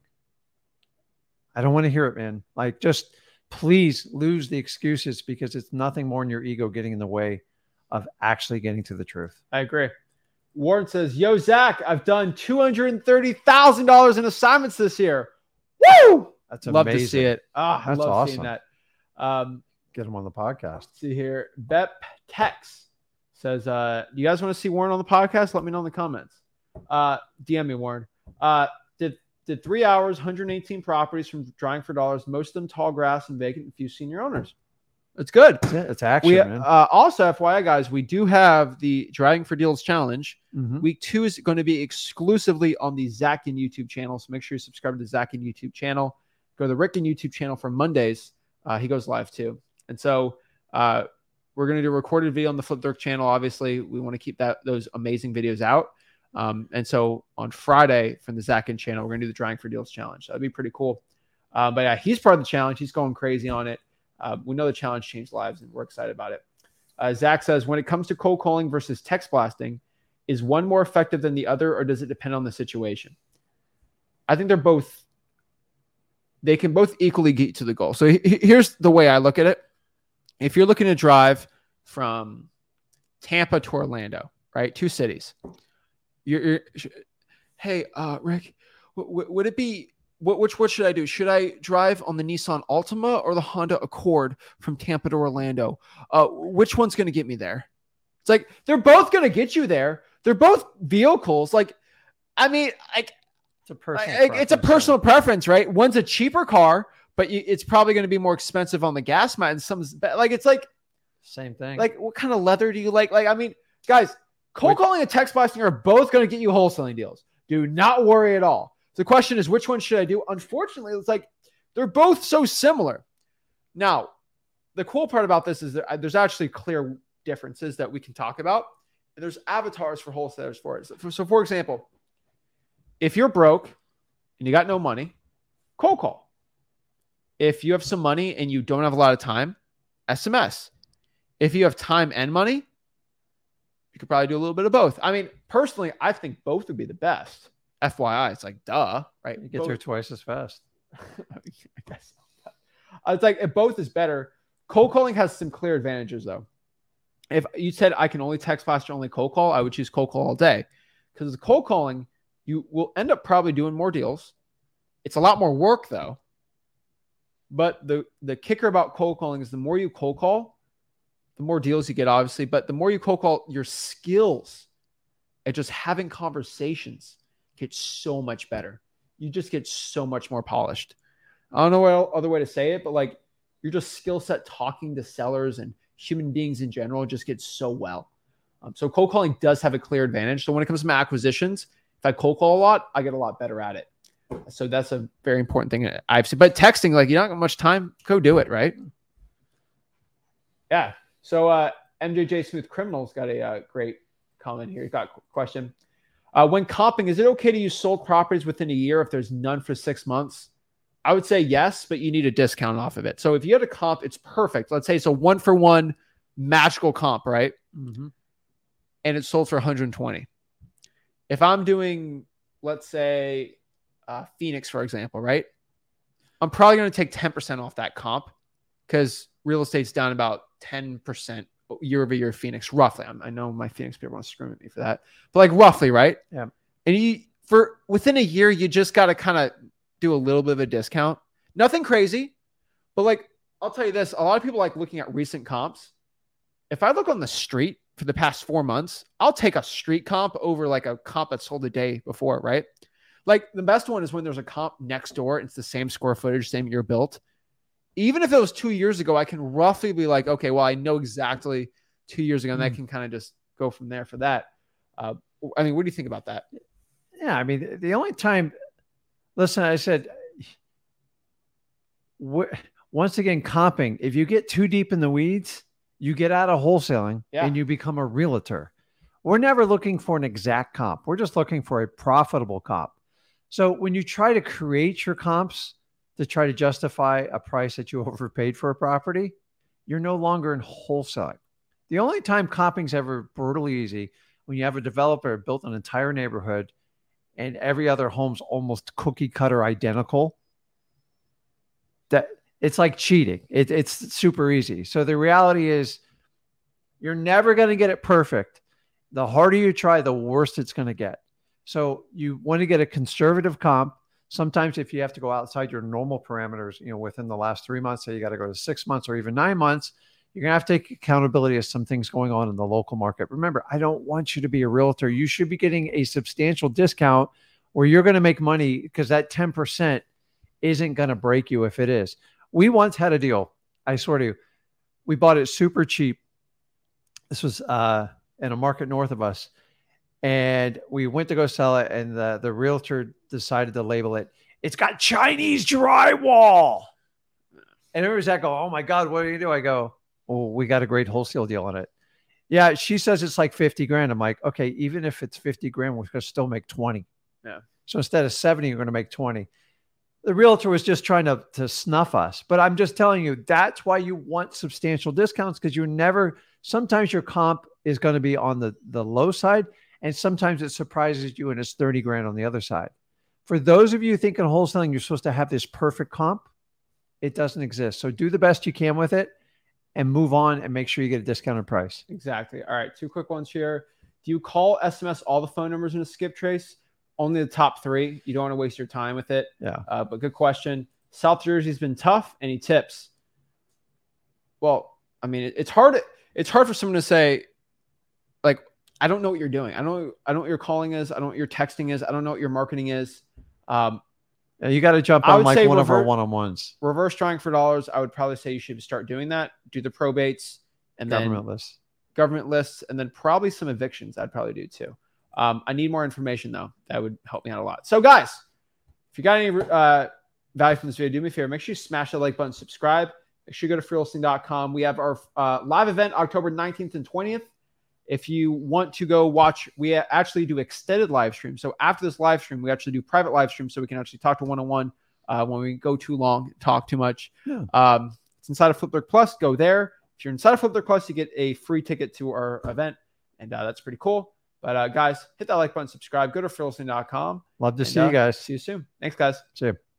I don't want to hear it, man. Like, just please lose the excuses because it's nothing more than your ego getting in the way of actually getting to the truth. I agree. Warren says, yo, Zach, I've done $230,000 in assignments this year. Woo! That's love amazing. To see it. That's I love awesome. seeing that. Get him on the podcast. Let's see here. Bep Tex says, do you guys want to see Warren on the podcast? Let me know in the comments. DM me, Warren. Did 3 hours, 118 properties from Drying for Dollars, most of them tall grass and vacant, and few senior owners. It's good. It's action, man. Also, FYI, guys, we do have the Driving for Deals Challenge. Mm-hmm. Week 2 is going to be exclusively on the Zackin YouTube channel, so make sure you subscribe to the Zackin YouTube channel. Go to the Ricken YouTube channel for Mondays. He goes live too. And so we're going to do a recorded video on the Flip Dirk channel. Obviously, we want to keep those amazing videos out. And so on Friday from the Zackin channel, we're going to do the Drying for Deals Challenge. That'd be pretty cool. But yeah, he's part of the challenge. He's going crazy on it. We know the challenge changed lives, and we're excited about it. Zach says, when it comes to cold calling versus text blasting, is one more effective than the other, or does it depend on the situation? I think they can both equally get to the goal. So here's the way I look at it. If you're looking to drive from Tampa to Orlando, right? 2 cities. Hey, Rick, would it be, what should I do? Should I drive on the Nissan Altima or the Honda Accord from Tampa to Orlando? Which one's going to get me there? It's like, they're both going to get you there. They're both vehicles. Like, I mean, it's a personal preference, right? One's a cheaper car, but it's probably going to be more expensive on the gas mileage. It's like same thing. Like, what kind of leather do you like? Like, I mean, guys, cold calling and text blasting are both going to get you wholesaling deals. Do not worry at all. The question is, which one should I do? Unfortunately, it's like they're both so similar. Now, the cool part about this is that there's actually clear differences that we can talk about. And there's avatars for wholesalers for it. So for example, if you're broke and you got no money, cold call. If you have some money and you don't have a lot of time, SMS. If you have time and money, you could probably do a little bit of both. I mean, personally, I think both would be the best. FYI, it's like, duh, right? You get there twice as fast. I guess. It's like, both is better. Cold calling has some clear advantages, though. If you said I can only text blast or only cold call, I would choose cold call all day. Because the cold calling, you will end up probably doing more deals. It's a lot more work, though. But the kicker about cold calling is the more you cold call, the more deals you get, obviously. But the more you cold call, your skills at just having conversations get so much better. You just get so much more polished. I don't know what other way to say it, but like your just skill set talking to sellers and human beings in general just gets so well. So cold calling does have a clear advantage. So when it comes to my acquisitions, if I cold call a lot, I get a lot better at it. So that's a very important thing I've seen. But texting, like, you don't got much time, go do it, right? Yeah. So MJJ Smooth Criminals got a great comment here. He's got a question. When comping, is it okay to use sold properties within a year if there's none for 6 months? I would say yes, but you need a discount off of it. So if you had a comp, it's perfect. Let's say it's a 1-for-1 magical comp, right? Mm-hmm. And it's sold for 120. If I'm doing, let's say, Phoenix, for example, right? I'm probably going to take 10% off that comp because real estate's down about 10% year over year. Phoenix, roughly. I know my Phoenix people want to scream at me for that, but like roughly, right? Yeah. And for within a year, you just got to kind of do a little bit of a discount. Nothing crazy, but like, I'll tell you this, a lot of people like looking at recent comps. If I look on the street for the past 4 months, I'll take a street comp over like a comp that sold the day before, right? Like the best one is when there's a comp next door. It's the same square footage, same year built. Even if it was 2 years ago, I can roughly be like, okay, well, I know exactly 2 years ago, and I can kind of just go from there for that. I mean, what do you think about that? Yeah, I mean, the only time, listen, I said, once again, comping, if you get too deep in the weeds, you get out of wholesaling and you become a realtor. We're never looking for an exact comp. We're just looking for a profitable comp. So when you try to create your comps to try to justify a price that you overpaid for a property, you're no longer in wholesaling. The only time comping is ever brutally easy when you have a developer built an entire neighborhood and every other home's almost cookie cutter identical. That it's like cheating. It's super easy. So the reality is you're never going to get it perfect. The harder you try, the worse it's going to get. So you want to get a conservative comp. Sometimes if you have to go outside your normal parameters, within the last 3 months, say you got to go to 6 months or even 9 months, you're going to have to take accountability of some things going on in the local market. Remember, I don't want you to be a realtor. You should be getting a substantial discount where you're going to make money because that 10% isn't going to break you if it is. We once had a deal. I swear to you, we bought it super cheap. This was in a market north of us. And we went to go sell it. And the realtor decided to label it, it's got Chinese drywall. And everybody's like, oh my God, what do you do? I go, well, we got a great wholesale deal on it. Yeah, she says it's like 50 grand. I'm like, okay, even if it's 50 grand, we're going to still make 20. Yeah. So instead of 70, you're going to make 20. The realtor was just trying to snuff us. But I'm just telling you, that's why you want substantial discounts, because sometimes your comp is going to be on the low side, and sometimes it surprises you and it's 30 grand on the other side. For those of you thinking wholesaling, you're supposed to have this perfect comp. It doesn't exist. So do the best you can with it and move on and make sure you get a discounted price. Exactly. All right. 2 quick ones here. Do you call SMS all the phone numbers in a skip trace? Only the top 3. You don't want to waste your time with it. Yeah. But good question. South Jersey's been tough. Any tips? Well, I mean, it's hard for someone to say, like, I don't know what you're doing. I don't know what your calling is. I don't know what your texting is. I don't know what your marketing is. You got to jump on like one of our one-on-ones. Reverse trying for dollars. I would probably say you should start doing that. Do the probates and government lists, and then probably some evictions. I'd probably do too. I need more information though. That would help me out a lot. So guys, if you got any value from this video, do me a favor. Make sure you smash that like button, subscribe. Make sure you go to freelisting.com. We have our live event October 19th and 20th. If you want to go watch, we actually do extended live stream. So after this live stream, we actually do private live stream so we can actually talk to one-on-one when we go too long, talk too much. Yeah. It's inside of Flipbook Plus. Go there. If you're inside of Flipbook Plus, you get a free ticket to our event, and that's pretty cool. But guys, hit that like button, subscribe, go to freelisting.com. Love to see you guys. See you soon. Thanks, guys. See you.